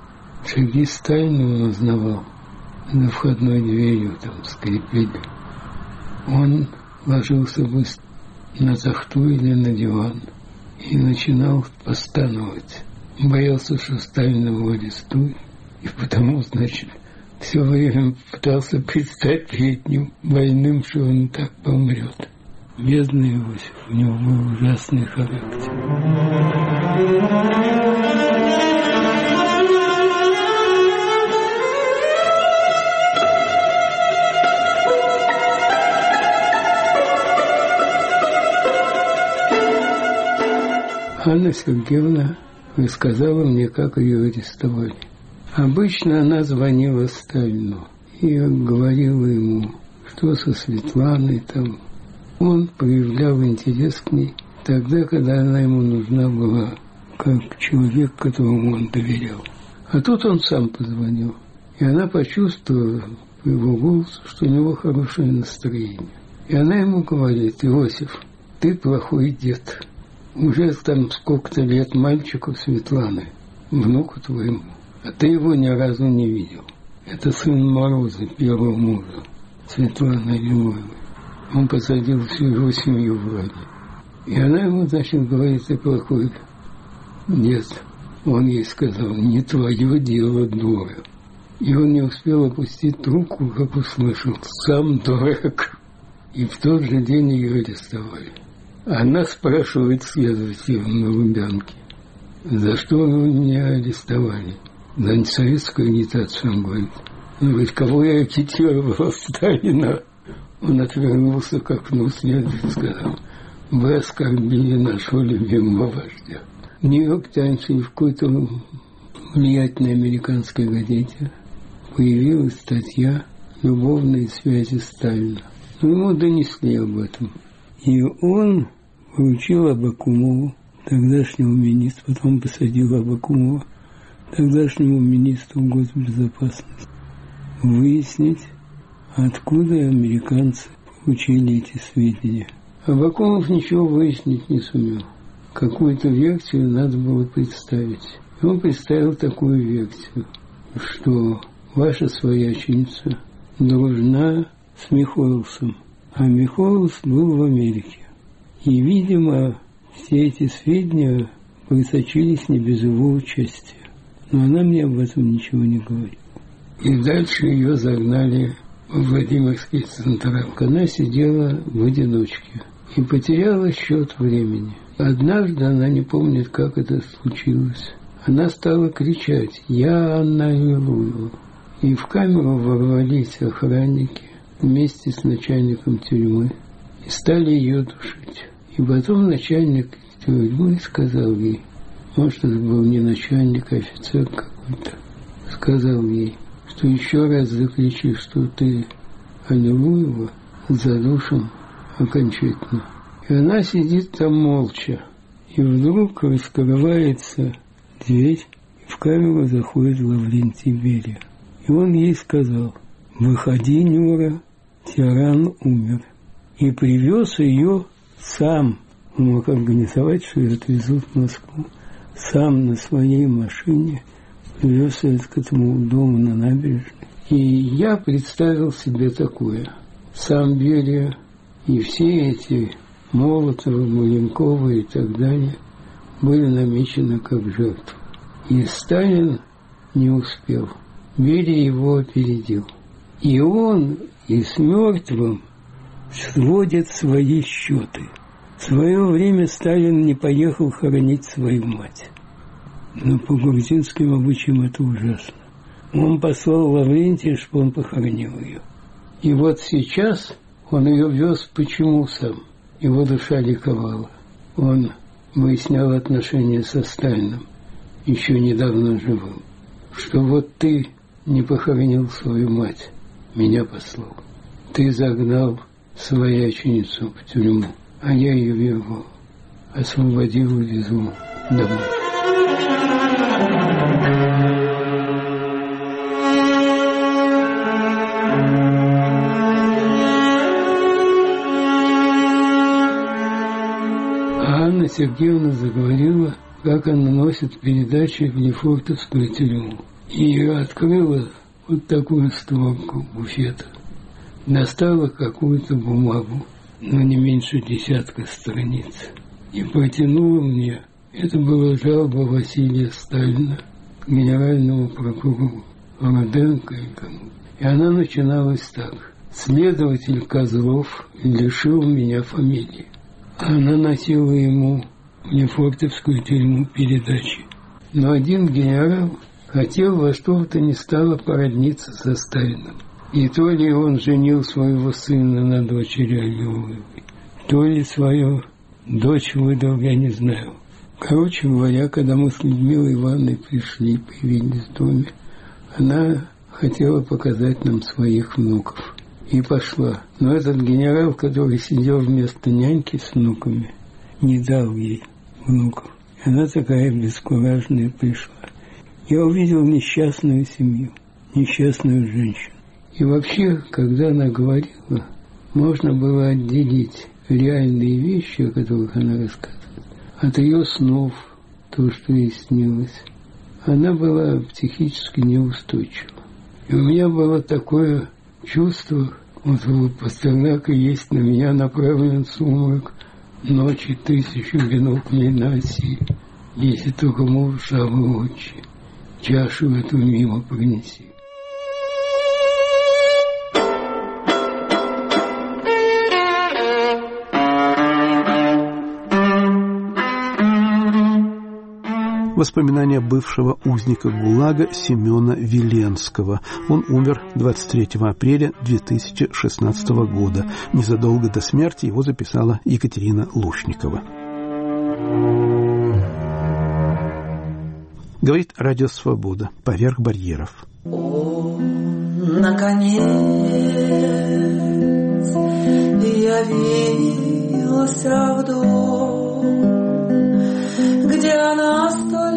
шаги Сталина, он узнавал, на входной дверью там скрипели. Он ложился бы на тахту или на диван и начинал постановать. Боялся, что Сталин его арестует, и потому, значит, все время пытался предстать перед ним больным, что он так помрет. Бедный Иосиф, у него был ужасный характер. Анна Сергеевна рассказала мне, как ее арестовали. Обычно она звонила Сталину и говорила ему, что со Светланой там. Он проявлял интерес к ней тогда, когда она ему нужна была, как человек, которому он доверял. А тут он сам позвонил, и она почувствовала по его голосу, что у него хорошее настроение. И она ему говорит: Иосиф, ты плохой дед. Уже там сколько-то лет мальчику Светланы, внуку твоему, а ты его ни разу не видел. Это сын Мороза, первого мужа, Светланы Аллилуевой. Он посадил всю его семью вроде. И она ему, значит, говорит: ты плохой дед. Он ей сказал: не твое дело, дура. И он не успел опустить трубку, как услышал: сам дурак. И в тот же день ее арестовали. Она спрашивает следователя на Лубянке: за что вы меня арестовали? За советскую агитацию, он говорит. Он говорит: кого я агитировал? Сталина. Он отвернулся к окну, следователь сказал: вы оскорбили нашего любимого вождя. В Нью-Йорк Таймс и в какой-то влиятельной американской газете появилась статья, любовные связи Сталина. Но ему донесли об этом. И он поручил Абакумову, тогдашнему министру, потом посадил Абакумова, тогдашнему министру госбезопасности, выяснить, откуда американцы получили эти сведения. Абакумов ничего выяснить не сумел. Какую-то версию надо было представить. И он представил такую версию, что ваша свояченица дружна с Михоэлсом, а Михоэлс был в Америке. И, видимо, все эти сведения просочились не без его участия. Но она мне об этом ничего не говорила. И дальше ее загнали в Владимирский Централ. Она сидела в одиночке и потеряла счет времени. Однажды, она не помнит, как это случилось, она стала кричать: «Я Анна Аллилуева!» И в камеру ворвались охранники вместе с начальником тюрьмы и стали ее душить. И потом начальник тюрьмы сказал ей, может, это был не начальник, а офицер какой-то, сказал ей, что еще раз закричи, что ты Аллилуева, задушим окончательно. И она сидит там молча. И вдруг раскрывается дверь, и в камеру заходит Лаврентий Берия. И он ей сказал: «Выходи, Нюра, тиран умер». И привез ее сам. Он мог организовать, что ее отвезут в Москву. Сам на своей машине привез ее к этому дому на набережной. И я представил себе такое. Сам Берия и все эти Молотовы, Маленковы и так далее были намечены как жертвы. И Сталин не успел. Берия его опередил. И он и с мертвым сводит свои счеты. В свое время Сталин не поехал хоронить свою мать. Но по грузинским обычаям это ужасно. Он послал Лаврентия, чтобы он похоронил ее. И вот сейчас он ее вез почему сам. Его душа ликовала. Он выяснял отношения со Сталиным, еще недавно живым. Что вот ты не похоронил свою мать, меня послал. Ты загнал свояченицу в тюрьму, а я ее вернул, освободил и везу домой. Анна Сергеевна заговорила, как она носит передачи в Лефортовскую тюрьму. И ее открыла вот такую створку буфета. Достала какую-то бумагу, но не меньше десятка страниц. И протянула мне. Это была жалоба Василия Сталина к генеральному прокурору Руденко и кому. И она начиналась так. Следователь Козлов лишил меня фамилии. Она носила ему в Лефортовскую тюрьму передачи. Но один генерал хотел во что бы то ни стало породниться со Сталиным. И то ли он женил своего сына на дочери Аллилуевой, то ли свою дочь выдал, я не знаю. Короче говоря, когда мы с Людмилой Ивановной пришли, появились в доме, она хотела показать нам своих внуков. И пошла. Но этот генерал, который сидел вместо няньки с внуками, не дал ей внуков. И она такая бескуражная пришла. Я увидел несчастную семью, несчастную женщину. И вообще, когда она говорила, можно было отделить реальные вещи, о которых она рассказывает, от ее снов, то, что ей снилось. Она была психически неустойчива. И у меня было такое чувство, вот у Пастернака есть: на меня направлен сумрак, ночи тысячу биноклей на оси, если только можешь, а вы отче, чашу эту мимо принеси. Воспоминания бывшего узника ГУЛАГа Семена Веленского. Он умер двадцать третьего апреля две тысячи шестнадцатого года. Незадолго до смерти его записала Екатерина Лушникова. Говорит Радио Свобода. Поверх барьеров. Он Наконец явился в дом, где она сто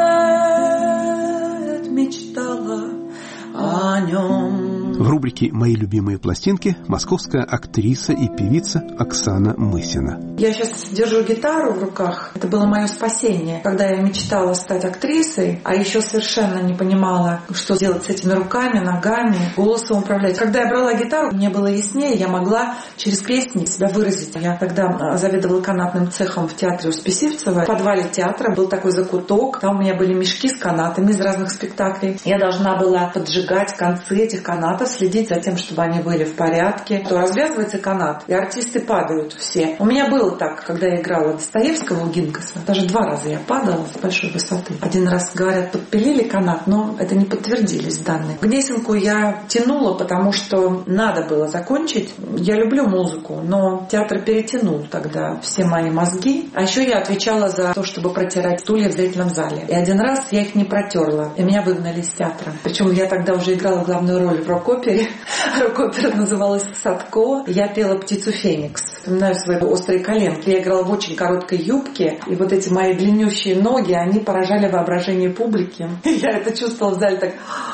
лет мечтала о нем. В рубрике «Мои любимые пластинки» московская актриса и певица Оксана Мысина. Я сейчас держу гитару в руках. Это было мое спасение, когда я мечтала стать актрисой, а еще совершенно не понимала, что делать с этими руками, ногами, голосом управлять. Когда я брала гитару, мне было яснее, я могла через песни себя выразить. Я тогда заведовала канатным цехом в театре Успесивцева. В подвале театра был такой закуток. Там у меня были мешки с канатами из разных спектаклей. Я должна была поджигать концы этих канатов, следить за тем, чтобы они были в порядке. То развязывается канат, и артисты падают все. У меня было так, когда я играла Достоевского у Гинкаса. Даже два раза я падала с большой высоты. Один раз, говорят, подпилили канат, но это не подтвердились данные. Гнесинку я тянула, потому что надо было закончить. Я люблю музыку, но театр перетянул тогда все мои мозги. А еще я отвечала за то, чтобы протирать стулья в зрительном зале. И один раз я их не протерла, и меня выгнали из театра. Причем я тогда уже играла главную роль в рок-опере. Рок-опера называлась «Садко». Я пела «Птицу Феникс». Вспоминаю свои острые коленки. Я играла в очень короткой юбке, и вот эти мои длиннющие ноги, они поражали воображение публики. Я это чувствовала в зале так...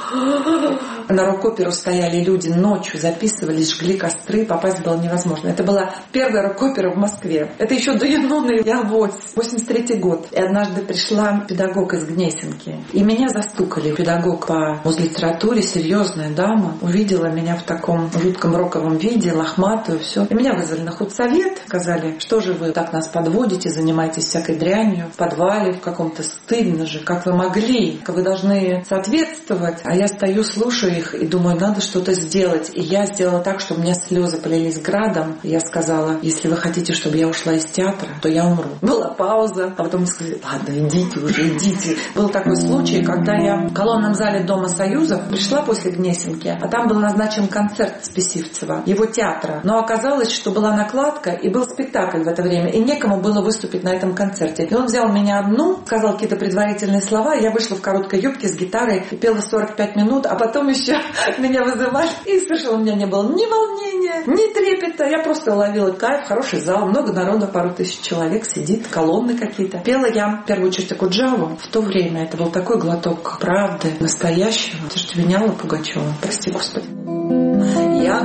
На рок-оперу стояли люди ночью, записывались, жгли костры, попасть было невозможно. Это была первая рок-опера в Москве. Это еще до Юнона и Авось, восемьдесят третий год. И однажды пришла педагог из Гнесинки, и меня застукали. Педагог по музлитературе, серьезная дама, увидела меня в таком жутком роковом виде, лохматую, все. И меня вызвали на худсовет, сказали, что же вы так нас подводите, занимаетесь всякой дрянью, в подвале, в каком-то, стыдно же, как вы могли, вы должны соответствовать. А я стою, слушаю их и думаю, надо что-то сделать. И я сделала так, что у меня слезы полились градом. И я сказала, если вы хотите, чтобы я ушла из театра, то я умру. Была пауза, а потом мне сказали, ладно, идите уже, идите. Был такой случай, когда я в колонном зале Дома Союза пришла после Гнесинки, а там был назначен концерт Спесивцева, его театра. Но оказалось, что была накладка и был спектакль в это время, и некому было выступить на этом концерте. И он взял меня одну, сказал какие-то предварительные слова, я вышла в короткой юбке с гитарой и пела сорок пять минут, а потом еще меня вызывали, и совершенно у меня не было ни волнения, ни трепета. Я просто ловила кайф, хороший зал, много народу, пару тысяч человек сидит, колонны какие-то. Пела я в первую очередь Окуджаву. В то время это был такой глоток правды, настоящего. Это же Веняла Пугачева. Прости, Господи. Я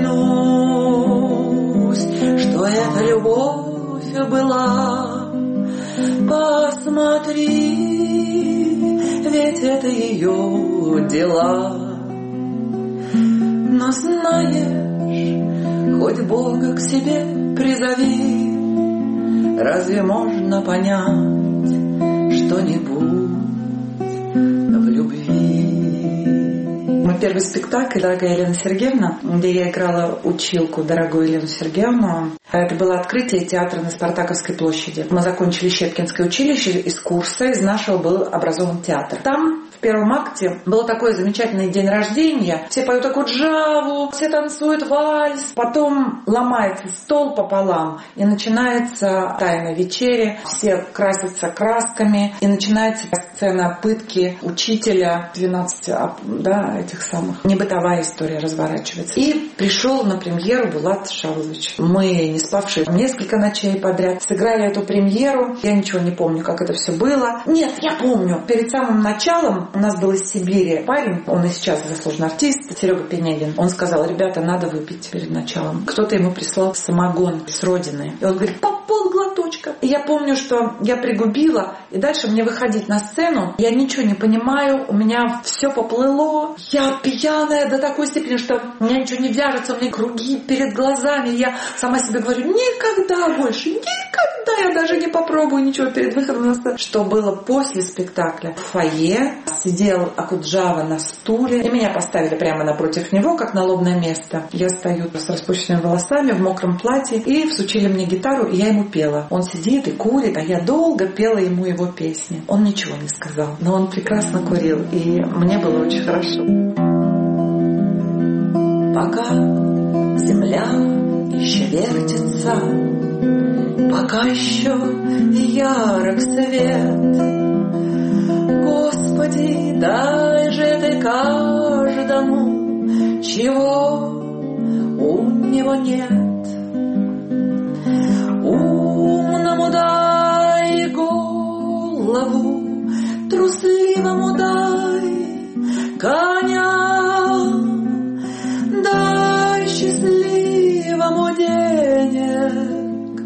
клянусь, что эта любовь была. Посмотри, ведь это ее дела. Но знаешь, хоть Бога к себе призови, разве можно понять что-нибудь в любви? Мой первый спектакль «Дорогая Елена Сергеевна», где я играла училку, дорогую Елену Сергеевну, это было открытие театра на Спартаковской площади. Мы закончили Щепкинское училище, из курса из нашего был образован театр. Там в первом акте был такой замечательный день рождения. Все поют Окуджаву, все танцуют вальс. Потом ломается стол пополам, и начинается тайна вечери. Все красятся красками, и начинается сцена пытки учителя. двенадцать да, этих самых. Небытовая история разворачивается. И пришел на премьеру Булат Шавлович. Мы, не спавшие несколько ночей подряд, сыграли эту премьеру. Я ничего не помню, как это все было. Нет, я помню. Перед самым началом у нас был из Сибири парень, он и сейчас заслуженный артист, Серега Пенегин. Он сказал, ребята, надо выпить перед началом. Кто-то ему прислал самогон с родины. И он говорит, по полглоточка. И я помню, что я пригубила, и дальше мне выходить на сцену, я ничего не понимаю, у меня все поплыло. Я пьяная до такой степени, что у меня ничего не вяжется, у меня круги перед глазами. Я сама себе говорю, никогда больше, никогда я даже не попробую ничего перед выходом на сцену. Что было после спектакля? В фойе сидел Окуджава на стуле, и меня поставили прямо напротив него, как на лобное место. Я стою с распущенными волосами, в мокром платье, и всучили мне гитару, и я ему пела. Он сидит и курит, а я долго пела ему его песни. Он ничего не сказал, но он прекрасно курил, и мне было очень хорошо. Пока земля еще вертится, пока еще ярок свет, Господи, дай же ты каждому чего у него нет. Умному дай голову, трусливому дай коня, дай счастливому денег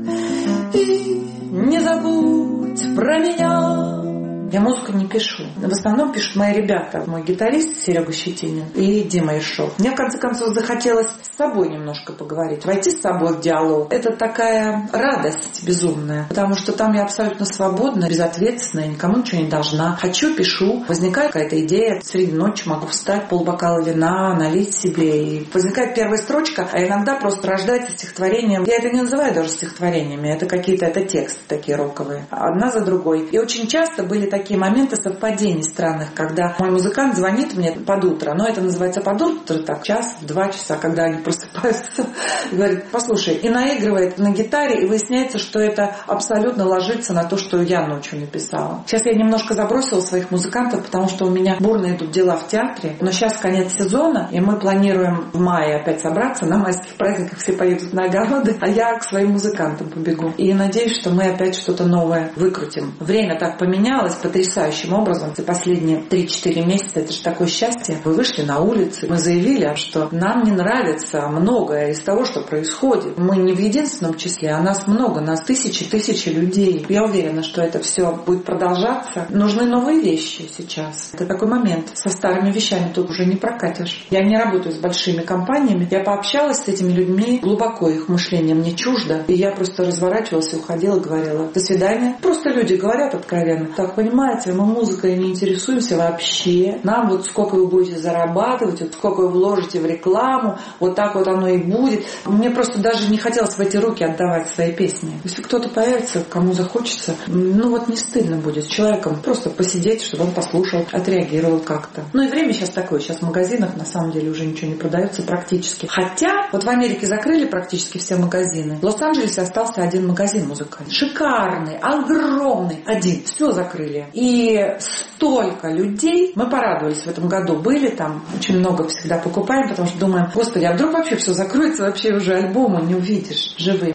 и не забудь про меня. Я музыку не пишу. В основном пишут мои ребята. Мой гитарист Серега Щетинин и Дима Ишов. Мне, в конце концов, захотелось с собой немножко поговорить, войти с собой в диалог. Это такая радость безумная, потому что там я абсолютно свободна, безответственная, никому ничего не должна. Хочу, пишу. Возникает какая-то идея, среди ночи могу встать, полбокала вина, налить себе. И возникает первая строчка, а иногда просто рождается стихотворением. Я это не называю даже стихотворениями, это какие-то, это тексты такие роковые. Одна за другой. И очень часто были такие моменты совпадений странных, когда мой музыкант звонит мне под утро, но это называется под утро, так, час, два часа, когда они просыпаются, говорит, послушай, и наигрывает на гитаре, и выясняется, что это абсолютно ложится на то, что я ночью написала. Сейчас я немножко забросила своих музыкантов, потому что у меня бурно идут дела в театре, но сейчас конец сезона, и мы планируем в мае опять собраться, на майских праздниках все поедут на огороды, а я к своим музыкантам побегу. И надеюсь, что мы опять что-то новое выкрутим. Время так поменялось потрясающим образом за последние три-четыре месяца. Это же такое счастье. Вы вышли на улицы, мы заявили, что нам не нравится многое из того, что происходит. Мы не в единственном числе, а нас много, нас тысячи-тысячи людей. Я уверена, что это все будет продолжаться. Нужны новые вещи сейчас. Это такой момент. Со старыми вещами тут уже не прокатишь. Я не работаю с большими компаниями. Я пообщалась с этими людьми, глубоко их мышление мне чуждо. И я просто разворачивалась и уходила, говорила: до свидания. Просто люди говорят откровенно. Так, понимаете, мы музыкой не интересуемся вообще. Нам вот сколько вы будете зарабатывать, вот сколько вы вложите в рекламу, вот так вот оно и будет. Мне просто даже не хотелось в эти руки отдавать свои песни. Если кто-то появится, кому захочется, ну вот не стыдно будет с человеком просто посидеть, чтобы он послушал, отреагировал как-то. Ну и время сейчас такое. Сейчас в магазинах на самом деле уже ничего не продается практически. Хотя вот в Америке закрыли практически все магазины. В Лос-Анджелесе остался один магазин музыкальный. Шикарный, огромный. Один. Все закрыли. И столько людей. Мы порадовались в этом году. Были там. Очень много всегда покупаем, потому что думаем: господи, а вдруг вообще все закроется, вообще уже альбома не увидишь живые.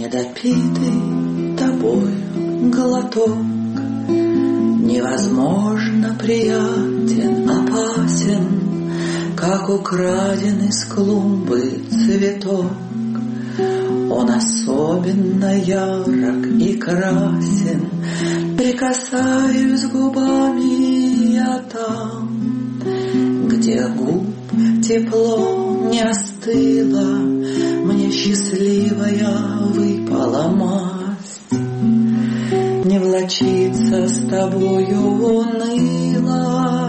Недопитый тобой глоток невозможно приятен, опасен, как украденный с клумбы цветок. Он особенно ярок и красен. Прикасаюсь губами я там, где губ тепло не остыло, мне счастливая выпала масть. Не влачиться с тобою уныло,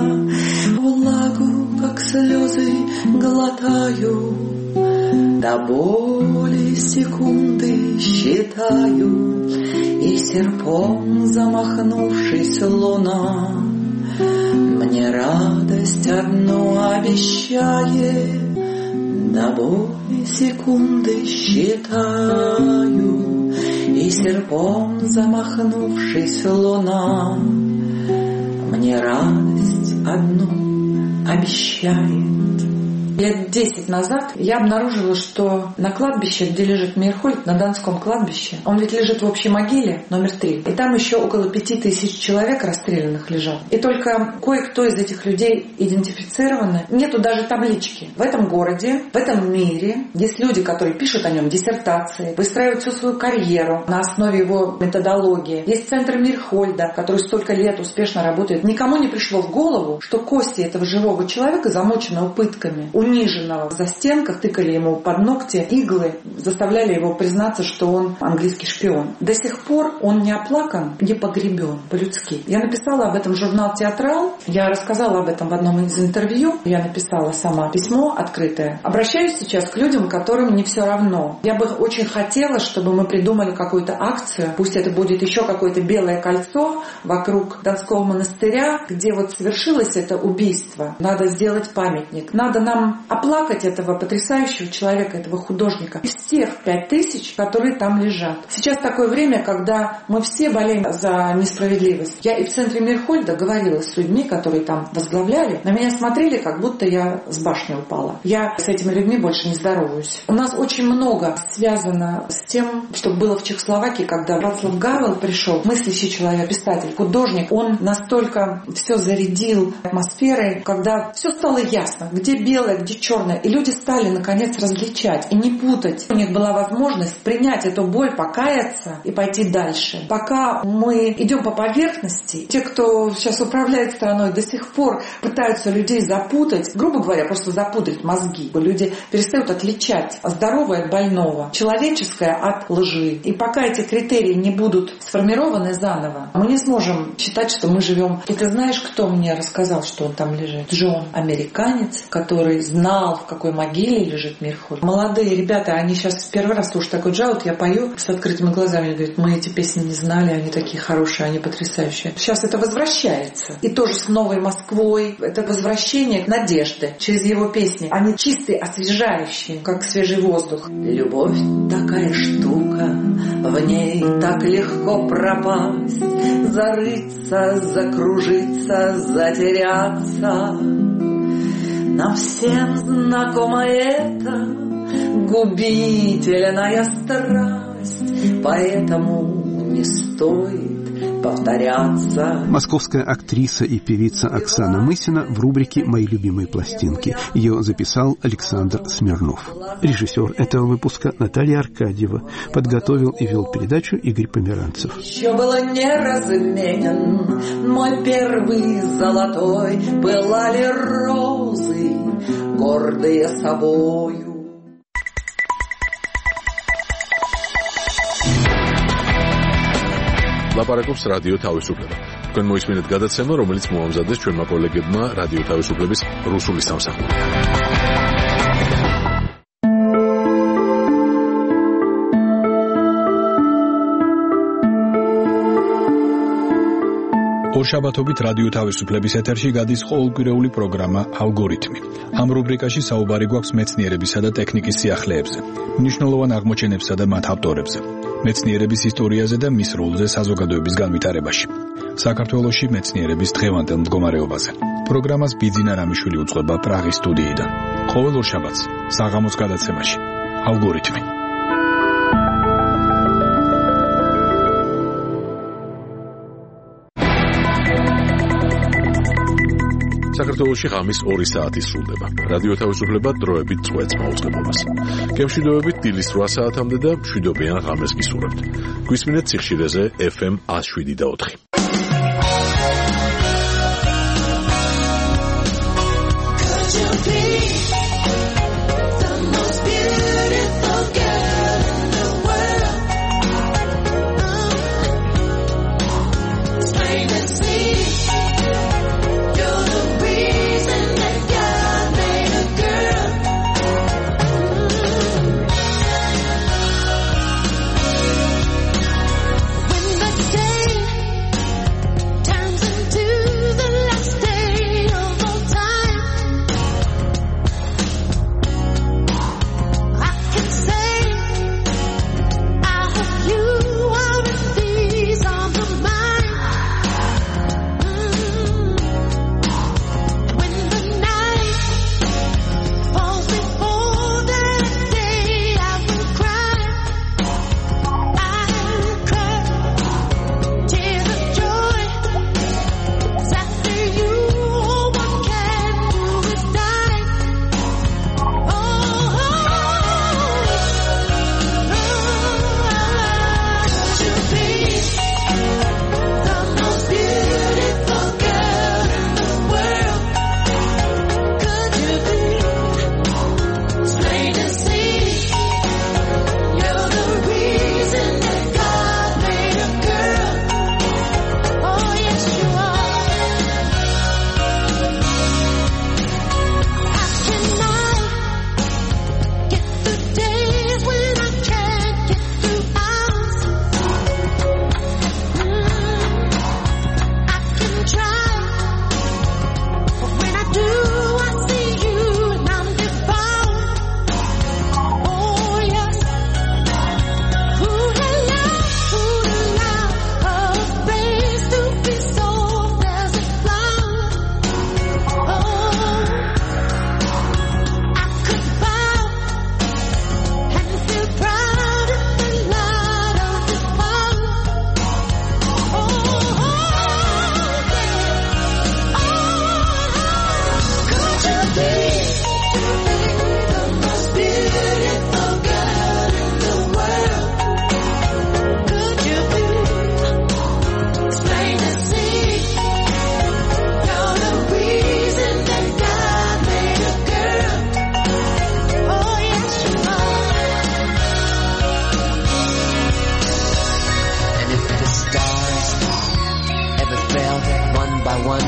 влагу, как слезы, глотаю, до боли секунды считаю, и серпом замахнувшись луна мне радость одну обещает. До боли секунды считаю, и серпом замахнувшись луна мне радость одну обещает. Лет десять назад я обнаружила, что на кладбище, где лежит Мейерхольд, на Донском кладбище, он ведь лежит в общей могиле номер три, и там еще около пяти тысяч человек расстрелянных лежат. И только кое-кто из этих людей идентифицированы. Нету даже таблички. В этом городе, в этом мире есть люди, которые пишут о нем диссертации, выстраивают всю свою карьеру на основе его методологии. Есть центр Мейерхольда, который столько лет успешно работает. Никому не пришло в голову, что кости этого живого человека, замоченного пытками, униженного в застенках, тыкали ему под ногти иглы, заставляли его признаться, что он английский шпион. До сих пор он не оплакан, не погребен по-людски. Я написала об этом в журнал «Театрал», я рассказала об этом в одном из интервью, я написала сама письмо открытое. Обращаюсь сейчас к людям, которым не все равно. Я бы очень хотела, чтобы мы придумали какую-то акцию, пусть это будет еще какое-то белое кольцо вокруг Донского монастыря, где вот совершилось это убийство. Надо сделать памятник, надо нам нам оплакать этого потрясающего человека, этого художника из всех пять тысяч, которые там лежат. Сейчас такое время, когда мы все болеем за несправедливость. Я и в центре Мирхольда говорила с людьми, которые там возглавляли. На меня смотрели, как будто я с башни упала. Я с этими людьми больше не здороваюсь. У нас очень много связано с тем, что было в Чехословакии, когда Вацлав Гавел пришел, мыслящий человек, писатель, художник. Он настолько все зарядил атмосферой, когда все стало ясно, где белое, где черное. И люди стали, наконец, различать и не путать. У них была возможность принять эту боль, покаяться и пойти дальше. Пока мы идем по поверхности, те, кто сейчас управляет страной, до сих пор пытаются людей запутать, грубо говоря, просто запутать мозги. Люди перестают отличать здоровое от больного, человеческое от лжи. И пока эти критерии не будут сформированы заново, мы не сможем считать, что мы живем. И ты знаешь, кто мне рассказал, что он там лежит? Джон, американец, который знал, в какой могиле лежит Мирхольд. Молодые ребята, они сейчас первый раз слушают такой джаз, я пою с открытыми глазами, они говорят, мы эти песни не знали, они такие хорошие, они потрясающие. Сейчас это возвращается. И тоже с новой Москвой. Это возвращение надежды через его песни. Они чистые, освежающие, как свежий воздух. Любовь такая штука, в ней так легко пропасть, зарыться, закружиться, затеряться. Нам всем знакома эта губительная страсть, поэтому не стоит повторяться. Московская актриса и певица Оксана Мысина в рубрике «Мои любимые пластинки». Ее записал Александр Смирнов. Режиссер этого выпуска Наталья Аркадьева. Подготовил и вел передачу Игорь Померанцев. Еще было не разменен мой первый золотой, пылали розы, гордые собою. ლაპარაკობს რადიო თავისუფლება. თქვენ მოისმინეთ გადაცემა, რომელიც მოამზადეს ჩვენმა კოლეგებმა რადიო თავისუფლების რუსული სამსახურიდან. ორშაბათობით რადიო თავისუფლების ეთერში გადის ყოველკვირეული პროგრამა ალგორითმი. ამ რუბრიკაში საუბარი გვაქვს მეცნიერებისა და ტექნიკის სიახლეებზე, მნიშვნელოვან აღმოჩენებსა და მათ ავტორებზე, მეცნიერების ისტორიაზე და მის როლზე საზოგადოების განვითარებაში. საქართველოში მეცნიერების დღევანდელ მდგომარეობაზე. პროგრამას ბიძინა რამიშვილი უძღვება პრაღის სტუდიიდან. ყოველ ორშაბათს საღამოს გადაცემაში ალგორითმი. საქართველოში ღამის ორი საათი სრულდება. რადიო თავისუფლება დროებით წვეთს მაუწყებლობას. გემშვიდობებით დილის რვა საათამდე და მშვიდობიან ღამეს გისურვებთ. გვისმინეთ სიხშირეზე ეფ ემ one oh seven და four.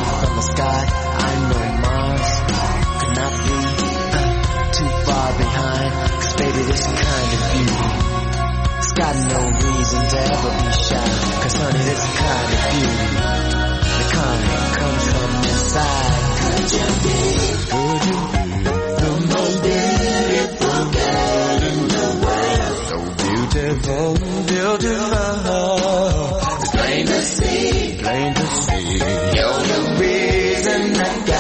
from the sky. I know Mars could not be uh, too far behind. Cause baby, this kind of beauty, it's got no reason to ever be shy. Cause honey, this kind of beauty, the kind that comes from inside. Could you be, could you be the most beautiful girl in the world? So beautiful, beautiful. It's plain to see, plain to see. You're the reason I got